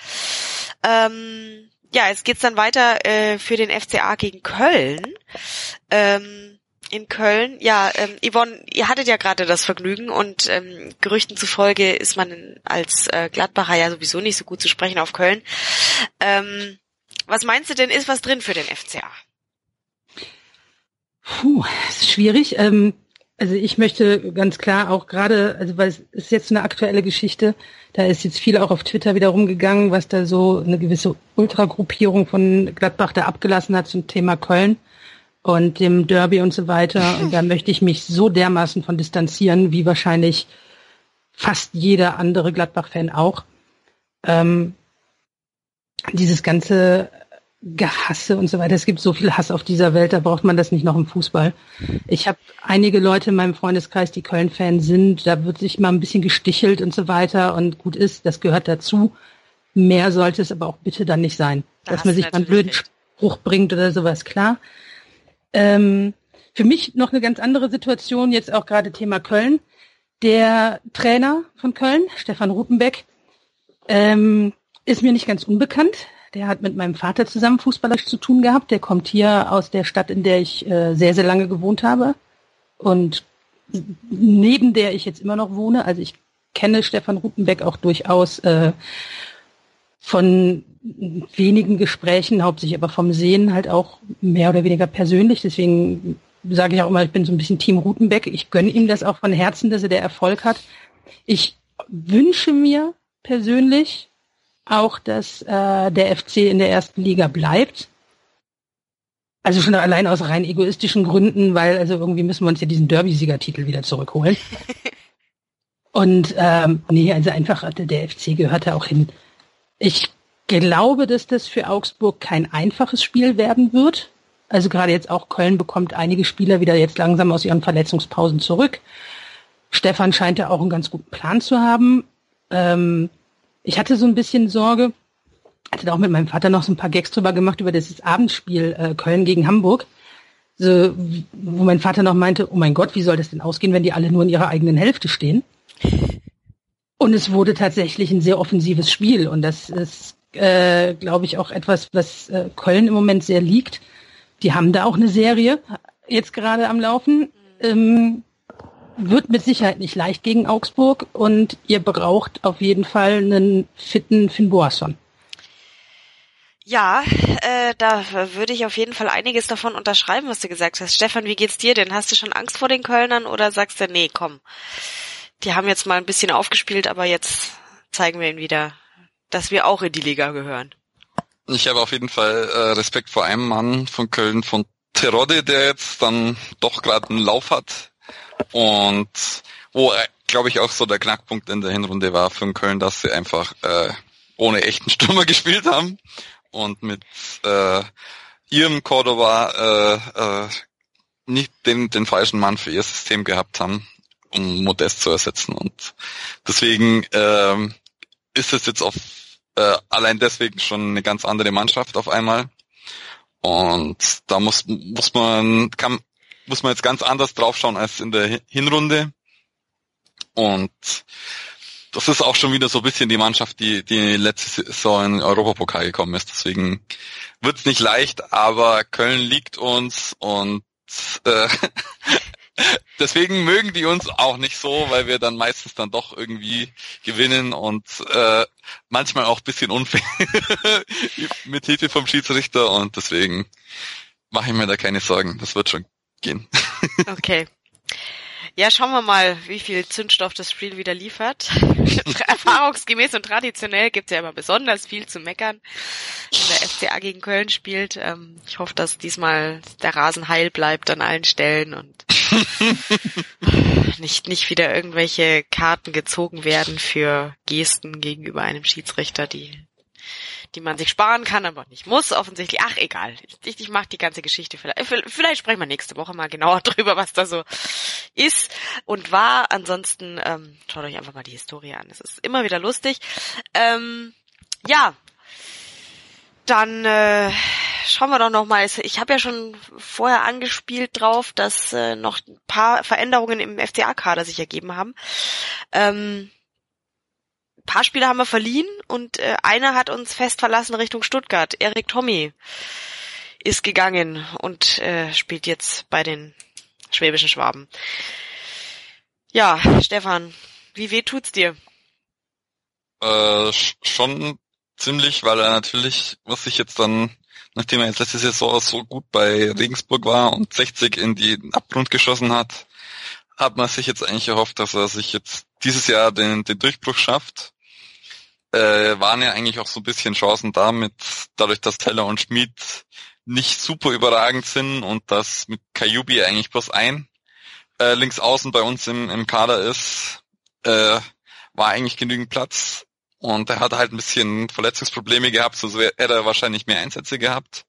Ähm, ja, jetzt geht's dann weiter äh, für den F C A gegen Köln. Ähm, in Köln, ja, ähm, Yvonne, ihr hattet ja gerade das Vergnügen und ähm, Gerüchten zufolge ist man als äh, Gladbacher ja sowieso nicht so gut zu sprechen auf Köln. Ähm, was meinst du denn, ist was drin für den F C A? Puh, das ist schwierig. Ähm, also ich möchte ganz klar auch gerade, also weil es ist jetzt eine aktuelle Geschichte, da ist jetzt viel auch auf Twitter wieder rumgegangen, was da so eine gewisse Ultragruppierung von Gladbach da abgelassen hat zum Thema Köln und dem Derby und so weiter. Und da möchte ich mich so dermaßen von distanzieren, wie wahrscheinlich fast jeder andere Gladbach-Fan auch. Ähm, dieses ganze Gehasse und so weiter. Es gibt so viel Hass auf dieser Welt, da braucht man das nicht noch im Fußball. Ich habe einige Leute in meinem Freundeskreis, die Köln-Fan sind, da wird sich mal ein bisschen gestichelt und so weiter und gut ist, das gehört dazu. Mehr sollte es aber auch bitte dann nicht sein. Da dass man sich mal einen blöden recht. Spruch bringt oder sowas, klar. Ähm, für mich noch eine ganz andere Situation, jetzt auch gerade Thema Köln. Der Trainer von Köln, Stefan Rutenbeck, ähm, ist mir nicht ganz unbekannt. Der hat mit meinem Vater zusammen fußballerisch zu tun gehabt. Der kommt hier aus der Stadt, in der ich äh, sehr, sehr lange gewohnt habe und neben der ich jetzt immer noch wohne. Also ich kenne Stefan Rutenbeck auch durchaus äh, von wenigen Gesprächen, hauptsächlich aber vom Sehen halt auch mehr oder weniger persönlich. Deswegen sage ich auch immer, ich bin so ein bisschen Team Rutenbeck. Ich gönne ihm das auch von Herzen, dass er der Erfolg hat. Ich wünsche mir persönlich auch, dass äh, der F C in der ersten Liga bleibt. Also schon allein aus rein egoistischen Gründen, weil also irgendwie müssen wir uns ja diesen Derby-Siegertitel wieder zurückholen. Und ähm, nee, also einfach, der F C gehört da auch hin. Ich glaube, dass das für Augsburg kein einfaches Spiel werden wird. Also gerade jetzt auch Köln bekommt einige Spieler wieder jetzt langsam aus ihren Verletzungspausen zurück. Stefan scheint ja auch einen ganz guten Plan zu haben. Ähm, Ich hatte so ein bisschen Sorge, hatte da auch mit meinem Vater noch so ein paar Gags drüber gemacht, über das Abendspiel äh, Köln gegen Hamburg, so, wo mein Vater noch meinte, oh mein Gott, wie soll das denn ausgehen, wenn die alle nur in ihrer eigenen Hälfte stehen? Und es wurde tatsächlich ein sehr offensives Spiel und das ist, äh, glaube ich, auch etwas, was äh, Köln im Moment sehr liegt. Die haben da auch eine Serie jetzt gerade am Laufen. Ähm, Wird mit Sicherheit nicht leicht gegen Augsburg und ihr braucht auf jeden Fall einen fitten Finn Boasson. Ja, äh, da würde ich auf jeden Fall einiges davon unterschreiben, was du gesagt hast. Stefan, wie geht's dir denn? Hast du schon Angst vor den Kölnern oder sagst du, nee, komm, die haben jetzt mal ein bisschen aufgespielt, aber jetzt zeigen wir ihnen wieder, dass wir auch in die Liga gehören? Ich habe auf jeden Fall äh, Respekt vor einem Mann von Köln, von Terodde, der jetzt dann doch gerade einen Lauf hat. Und wo, glaube ich, auch so der Knackpunkt in der Hinrunde war für Köln, dass sie einfach äh, ohne echten Stürmer gespielt haben und mit äh, ihrem Cordoba äh, äh, nicht den, den falschen Mann für ihr System gehabt haben, um Modest zu ersetzen. Und deswegen ähm, ist es jetzt auf äh, allein deswegen schon eine ganz andere Mannschaft auf einmal. Und da muss muss man kann muss man jetzt ganz anders draufschauen als in der Hinrunde. Und das ist auch schon wieder so ein bisschen die Mannschaft, die die letzte Saison in den Europapokal gekommen ist. Deswegen wird's nicht leicht, aber Köln liegt uns und äh, deswegen mögen die uns auch nicht so, weil wir dann meistens dann doch irgendwie gewinnen und äh, manchmal auch ein bisschen unfair mit Hilfe vom Schiedsrichter und deswegen mache ich mir da keine Sorgen. Das wird schon gehen. Okay. Ja, schauen wir mal, wie viel Zündstoff das Spiel wieder liefert. Erfahrungsgemäß und traditionell gibt's ja immer besonders viel zu meckern, wenn der F C A gegen Köln spielt. Ähm, ich hoffe, dass diesmal der Rasen heil bleibt an allen Stellen und nicht nicht wieder irgendwelche Karten gezogen werden für Gesten gegenüber einem Schiedsrichter, die die man sich sparen kann, aber nicht muss, offensichtlich. Ach, egal. Ich, ich mache die ganze Geschichte. Vielleicht, vielleicht sprechen wir nächste Woche mal genauer drüber, was da so ist und war. Ansonsten ähm, schaut euch einfach mal die Historie an. Es ist immer wieder lustig. Ähm, ja, dann äh, schauen wir doch noch mal. Ich habe ja schon vorher angespielt drauf, dass äh, noch ein paar Veränderungen im F C A-Kader sich ergeben haben. Ähm, Ein paar Spieler haben wir verliehen und äh, einer hat uns fest verlassen Richtung Stuttgart. Erik Thommy ist gegangen und äh, spielt jetzt bei den Schwäbischen Schwaben. Ja, Stefan, wie weh tut's dir? Äh, schon ziemlich, weil er natürlich, was sich jetzt dann, nachdem er jetzt letzte Saison so gut bei Regensburg war und sechzig in die Abgrund geschossen hat, hat man sich jetzt eigentlich erhofft, dass er sich jetzt dieses Jahr den, den Durchbruch schafft. Äh, waren ja eigentlich auch so ein bisschen Chancen damit, dadurch, dass Teller und Schmid nicht super überragend sind und dass mit Kajubi eigentlich bloß ein äh, links außen bei uns im, im Kader ist, äh, war eigentlich genügend Platz und er hat halt ein bisschen Verletzungsprobleme gehabt, so hätte er wahrscheinlich mehr Einsätze gehabt.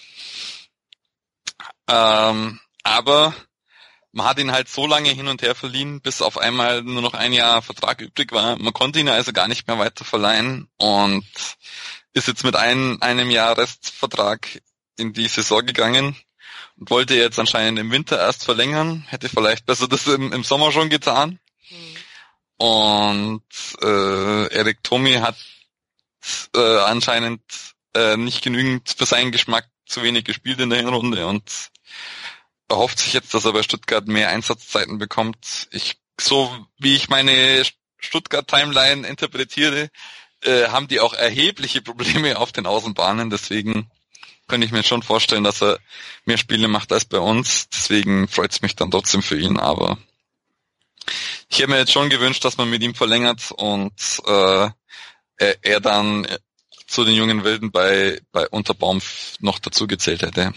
Ähm, aber man hat ihn halt so lange hin und her verliehen, bis auf einmal nur noch ein Jahr Vertrag übrig war. Man konnte ihn also gar nicht mehr weiter verleihen und ist jetzt mit ein, einem Jahr Restvertrag in die Saison gegangen und wollte jetzt anscheinend im Winter erst verlängern. Hätte vielleicht besser das im, im Sommer schon getan. Mhm. Und äh, Erik Thommy hat äh, anscheinend äh, nicht genügend für seinen Geschmack zu wenig gespielt in der Hinrunde und erhofft sich jetzt, dass er bei Stuttgart mehr Einsatzzeiten bekommt. Ich, so wie ich meine Stuttgart-Timeline interpretiere, äh, haben die auch erhebliche Probleme auf den Außenbahnen. Deswegen könnte ich mir schon vorstellen, dass er mehr Spiele macht als bei uns. Deswegen freut es mich dann trotzdem für ihn. Aber ich hätte mir jetzt schon gewünscht, dass man mit ihm verlängert und äh, er, er dann zu den jungen Wilden bei, bei Unterbaum noch dazu gezählt hätte.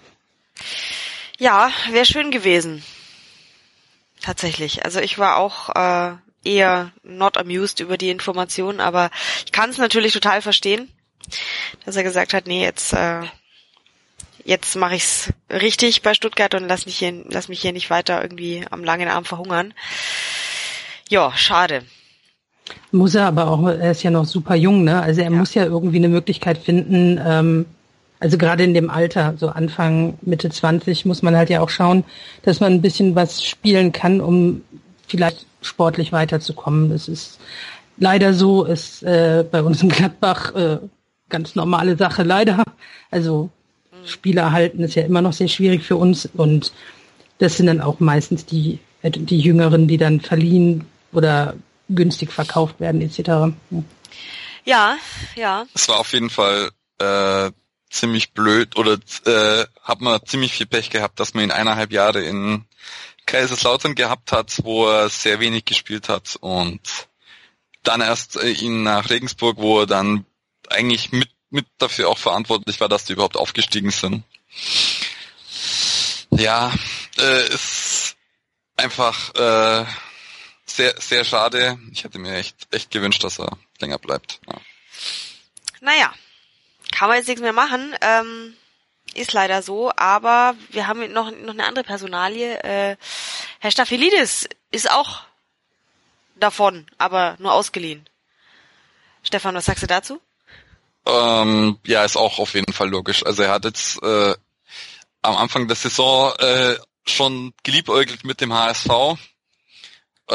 Ja, wäre schön gewesen. Tatsächlich. Also ich war auch äh, eher not amused über die Information, aber ich kann es natürlich total verstehen, dass er gesagt hat, nee, jetzt äh, jetzt mache ich's richtig bei Stuttgart und lass mich hier lass mich hier nicht weiter irgendwie am langen Arm verhungern. Ja, schade. Muss er aber auch, er ist ja noch super jung, ne? Also er ja. muss ja irgendwie eine Möglichkeit finden, ähm, also gerade in dem Alter, so Anfang, Mitte zwanzig, muss man halt ja auch schauen, dass man ein bisschen was spielen kann, um vielleicht sportlich weiterzukommen. Das ist leider so, ist äh, bei uns in Gladbach äh, ganz normale Sache, leider. Also Spieler halten ist ja immer noch sehr schwierig für uns und das sind dann auch meistens die, die Jüngeren, die dann verliehen oder günstig verkauft werden et cetera. Ja, ja. Es war auf jeden Fall äh, ziemlich blöd oder äh, hat man ziemlich viel Pech gehabt, dass man ihn eineinhalb Jahre in Kaiserslautern gehabt hat, wo er sehr wenig gespielt hat und dann erst äh, ihn nach Regensburg, wo er dann eigentlich mit mit dafür auch verantwortlich war, dass die überhaupt aufgestiegen sind. Ja, äh, ist einfach äh, sehr, sehr schade. Ich hätte mir echt, echt gewünscht, dass er länger bleibt. Ja. Naja, kann man jetzt nichts mehr machen. Ähm, ist leider so, aber wir haben noch, noch eine andere Personalie. Äh, Herr Staphylides ist auch davon, aber nur ausgeliehen. Stefan, was sagst du dazu? Ähm, ja, ist auch auf jeden Fall logisch. Also er hat jetzt äh, am Anfang der Saison äh, schon geliebäugelt mit dem H S V. Äh,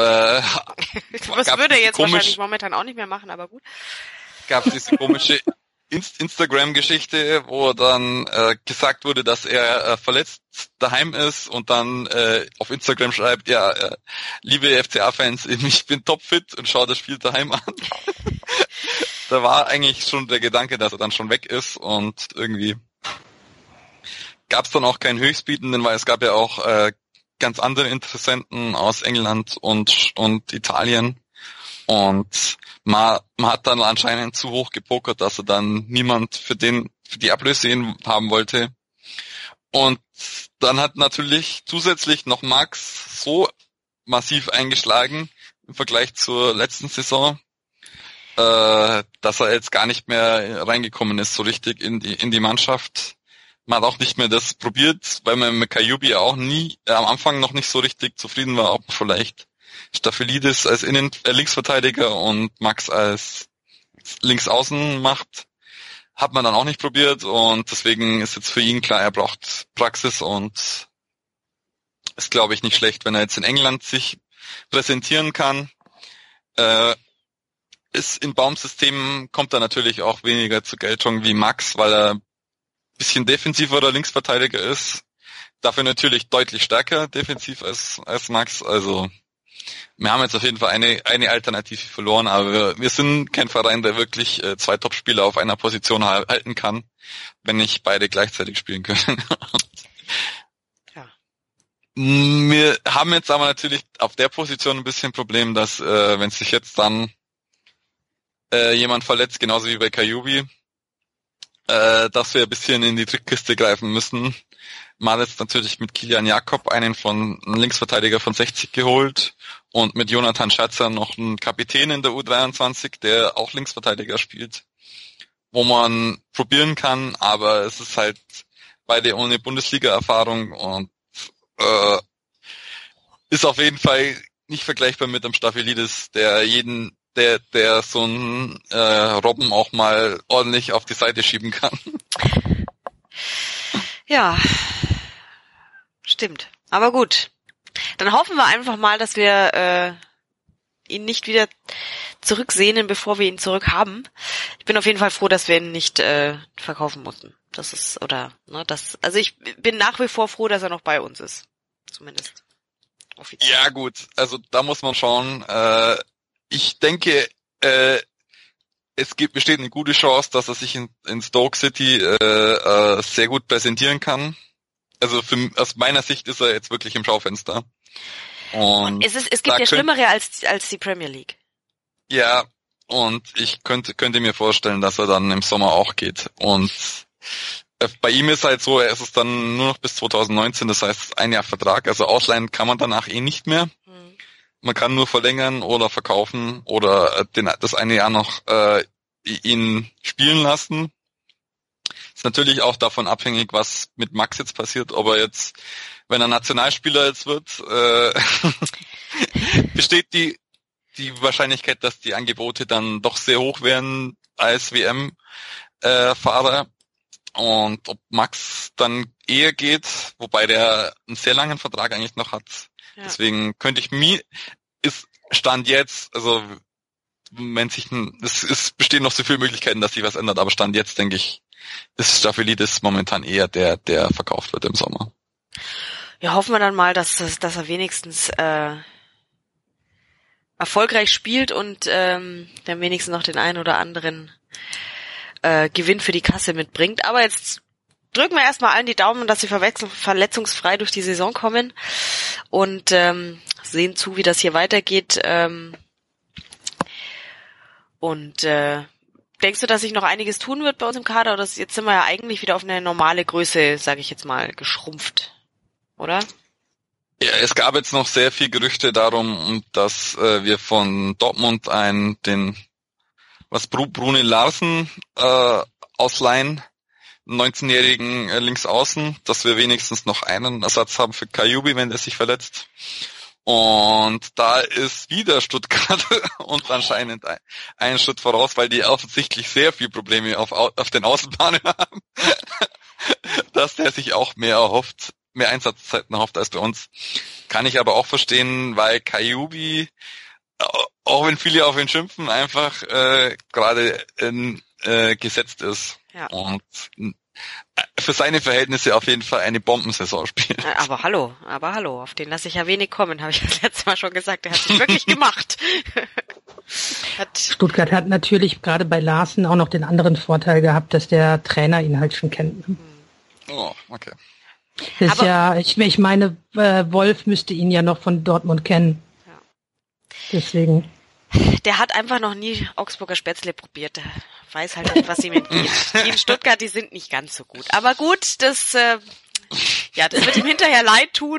das würde er jetzt komisch, wahrscheinlich momentan auch nicht mehr machen, aber gut. Gab es diese komische Inst- Instagram-Geschichte, wo dann äh, gesagt wurde, dass er äh, verletzt daheim ist und dann äh, auf Instagram schreibt, ja, äh, liebe F C A-Fans, ich bin topfit und schaue das Spiel daheim an. Da war eigentlich schon der Gedanke, dass er dann schon weg ist und irgendwie gab es dann auch keinen Höchstbietenden, weil es gab ja auch äh, ganz andere Interessenten aus England und und Italien und man, man hat dann anscheinend zu hoch gepokert, dass er dann niemand für den für die Ablöse haben wollte. Und dann hat natürlich zusätzlich noch Max so massiv eingeschlagen im Vergleich zur letzten Saison, äh, dass er jetzt gar nicht mehr reingekommen ist so richtig in die in die Mannschaft. Man hat auch nicht mehr das probiert, weil man mit Kajubi auch nie äh, am Anfang noch nicht so richtig zufrieden war, ob vielleicht Staphylides als Innen äh, Linksverteidiger und Max als Linksaußen macht, hat man dann auch nicht probiert und deswegen ist jetzt für ihn klar, er braucht Praxis und ist, glaube ich, nicht schlecht, wenn er jetzt in England sich präsentieren kann. Äh, ist in Baumsystemen kommt er natürlich auch weniger zur Geltung wie Max, weil er ein bisschen defensiverer Linksverteidiger ist. Dafür natürlich deutlich stärker defensiv als als Max, also wir haben jetzt auf jeden Fall eine eine Alternative verloren, aber wir, wir sind kein Verein, der wirklich äh, zwei Topspieler auf einer Position halten kann, wenn nicht beide gleichzeitig spielen können. Ja. Wir haben jetzt aber natürlich auf der Position ein bisschen Problem, dass äh, wenn sich jetzt dann äh, jemand verletzt, genauso wie bei Kajubi, äh, dass wir ein bisschen in die Trickkiste greifen müssen. Mal jetzt natürlich mit Kilian Jakob einen von einen Linksverteidiger von sechzig geholt und mit Jonathan Schatzer noch einen Kapitän in der U dreiundzwanzig, der auch Linksverteidiger spielt, wo man probieren kann, aber es ist halt beide ohne Bundesliga-Erfahrung und äh, ist auf jeden Fall nicht vergleichbar mit dem Staphylides, der jeden, der der so einen äh, Robben auch mal ordentlich auf die Seite schieben kann. Ja, stimmt. Aber gut. Dann hoffen wir einfach mal, dass wir äh, ihn nicht wieder zurücksehnen, bevor wir ihn zurück haben. Ich bin auf jeden Fall froh, dass wir ihn nicht äh, verkaufen mussten. Das ist, oder, ne, das, also ich bin nach wie vor froh, dass er noch bei uns ist. Zumindest offiziell. Ja gut, also da muss man schauen. Äh, ich denke, äh, es gibt, besteht eine gute Chance, dass er sich in, in Stoke City äh, äh, sehr gut präsentieren kann. Also für, aus meiner Sicht ist er jetzt wirklich im Schaufenster. Und es, ist, es gibt ja Schlimmere als, als die Premier League. Ja, und ich könnte, könnte mir vorstellen, dass er dann im Sommer auch geht. Und äh, bei ihm ist halt so, er ist es dann nur noch bis zwanzig neunzehn, das heißt ein Jahr Vertrag. Also ausleihen kann man danach eh nicht mehr. Hm. Man kann nur verlängern oder verkaufen oder den, das eine Jahr noch äh, ihn spielen lassen. Ist natürlich auch davon abhängig, was mit Max jetzt passiert, ob er jetzt, wenn er Nationalspieler jetzt wird, äh, besteht die die Wahrscheinlichkeit, dass die Angebote dann doch sehr hoch werden als W M-Fahrer. Äh, und ob Max dann eher geht, wobei der einen sehr langen Vertrag eigentlich noch hat. Ja. Deswegen könnte ich mir, ist Stand jetzt, also wenn sich, es, es bestehen noch so viele Möglichkeiten, dass sich was ändert, aber Stand jetzt, denke ich, ist Staphylides momentan eher der, der verkauft wird im Sommer. Ja, hoffen wir dann mal, dass, dass er wenigstens äh, erfolgreich spielt und ähm, dann wenigstens noch den einen oder anderen äh, Gewinn für die Kasse mitbringt. Aber jetzt drücken wir erstmal allen die Daumen, dass sie verletzungsfrei durch die Saison kommen und ähm, sehen zu, wie das hier weitergeht. Ähm, und äh, denkst du, dass sich noch einiges tun wird bei uns im Kader? Oder jetzt sind wir ja eigentlich wieder auf eine normale Größe, sage ich jetzt mal, geschrumpft, oder? Ja, es gab jetzt noch sehr viel Gerüchte darum, dass äh, wir von Dortmund einen, den, was, Br- Brune Larsen äh, ausleihen, neunzehnjährigen äh, Linksaußen, dass wir wenigstens noch einen Ersatz haben für Kajubi, wenn der sich verletzt. Und da ist wieder Stuttgart und anscheinend ein, einen Schritt voraus, weil die offensichtlich sehr viel Probleme auf, auf den Außenbahnen haben, dass der sich auch mehr erhofft, mehr Einsatzzeiten erhofft als bei uns. Kann ich aber auch verstehen, weil Kajubi, auch wenn viele auf ihn schimpfen, einfach äh, gerade äh, gesetzt ist. Ja. Und für seine Verhältnisse auf jeden Fall eine Bombensaison spielt. Aber hallo, aber hallo, auf den lasse ich ja wenig kommen, habe ich das letzte Mal schon gesagt. Der hat sich wirklich gemacht. hat Stuttgart hat natürlich gerade bei Larsen auch noch den anderen Vorteil gehabt, dass der Trainer ihn halt schon kennt. Oh, okay. Das ist ja, ich, ich meine, äh, Wolf müsste ihn ja noch von Dortmund kennen. Ja. Deswegen. Der hat einfach noch nie Augsburger Spätzle probiert. Der weiß halt nicht, was ihm entgeht. Die in Stuttgart, die sind nicht ganz so gut. Aber gut, das, äh, ja, das wird ihm hinterher leid tun.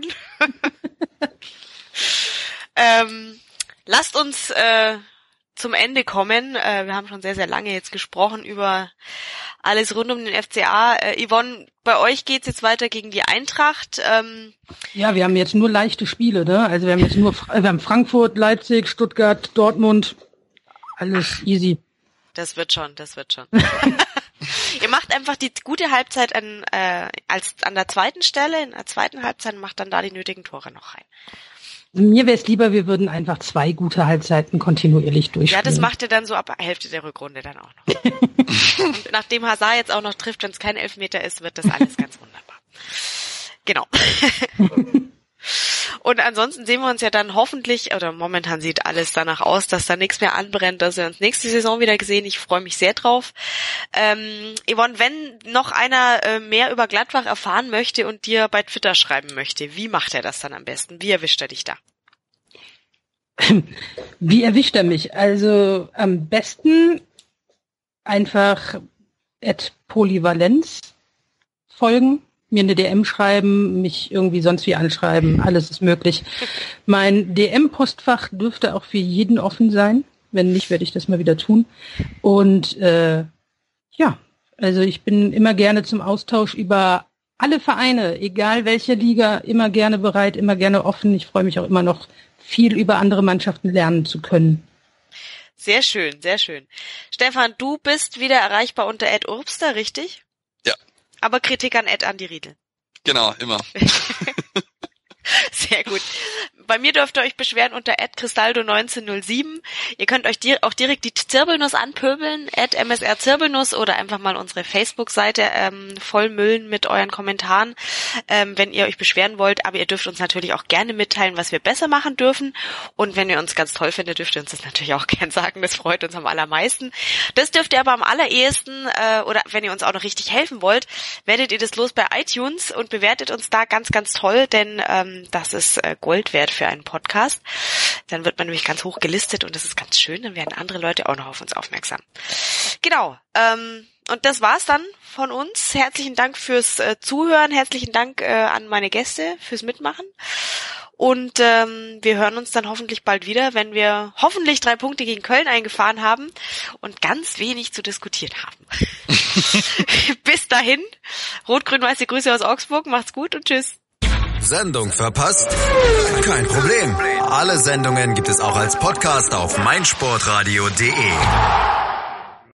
ähm, lasst uns äh, zum Ende kommen. Äh, wir haben schon sehr, sehr lange jetzt gesprochen über alles rund um den F C A. Äh, Yvonne, bei euch geht's jetzt weiter gegen die Eintracht. Ähm, ja, wir haben jetzt nur leichte Spiele, ne? Also wir haben jetzt nur, wir haben Frankfurt, Leipzig, Stuttgart, Dortmund, alles easy. Das wird schon, das wird schon. Ihr macht einfach die gute Halbzeit an, äh, als an der zweiten Stelle, in der zweiten Halbzeit und macht dann da die nötigen Tore noch rein. Mir wäre es lieber, wir würden einfach zwei gute Halbzeiten kontinuierlich durchspielen. Ja, das macht ihr dann so ab Hälfte der Rückrunde dann auch noch. Und nachdem Hazard jetzt auch noch trifft, wenn es kein Elfmeter ist, wird das alles ganz wunderbar. Genau. Und ansonsten sehen wir uns ja dann hoffentlich, oder momentan sieht alles danach aus, dass da nichts mehr anbrennt, dass wir uns nächste Saison wieder sehen. Ich freue mich sehr drauf. Ähm, Yvonne, wenn noch einer äh, mehr über Gladbach erfahren möchte und dir bei Twitter schreiben möchte, wie macht er das dann am besten? Wie erwischt er dich da? Wie erwischt er mich? Also am besten einfach at Polyvalenz folgen. Mir eine D M schreiben, mich irgendwie sonst wie anschreiben, alles ist möglich. Mein D M-Postfach dürfte auch für jeden offen sein. Wenn nicht, werde ich das mal wieder tun. Und äh, ja, also ich bin immer gerne zum Austausch über alle Vereine, egal welche Liga, immer gerne bereit, immer gerne offen. Ich freue mich auch immer noch, viel über andere Mannschaften lernen zu können. Sehr schön, sehr schön. Stefan, du bist wieder erreichbar unter Ed Urbster, richtig? Ja. Aber Kritik an Ed Andi Riedel. Genau, immer. Sehr gut. Bei mir dürft ihr euch beschweren unter at Cristaldo neunzehn null sieben. Ihr könnt euch dir auch direkt die Zirbelnuss anpöbeln, at M S R Zirbelnuss, oder einfach mal unsere Facebook-Seite ähm, vollmüllen mit euren Kommentaren, ähm, wenn ihr euch beschweren wollt. Aber ihr dürft uns natürlich auch gerne mitteilen, was wir besser machen dürfen. Und wenn ihr uns ganz toll findet, dürft ihr uns das natürlich auch gern sagen. Das freut uns am allermeisten. Das dürft ihr aber am allerersten, äh, oder wenn ihr uns auch noch richtig helfen wollt, werdet ihr das los bei iTunes und bewertet uns da ganz, ganz toll, denn ähm, das ist äh, Gold wert für einen Podcast. Dann wird man nämlich ganz hoch gelistet und das ist ganz schön. Dann werden andere Leute auch noch auf uns aufmerksam. Genau. Ähm, und das war's dann von uns. Herzlichen Dank fürs äh, Zuhören. Herzlichen Dank äh, an meine Gäste fürs Mitmachen. Und ähm, wir hören uns dann hoffentlich bald wieder, wenn wir hoffentlich drei Punkte gegen Köln eingefahren haben und ganz wenig zu diskutieren haben. Bis dahin. Rot-Grün-Weiße Grüße aus Augsburg. Macht's gut und tschüss. Sendung verpasst? Kein Problem. Alle Sendungen gibt es auch als Podcast auf meinsportradio punkt de.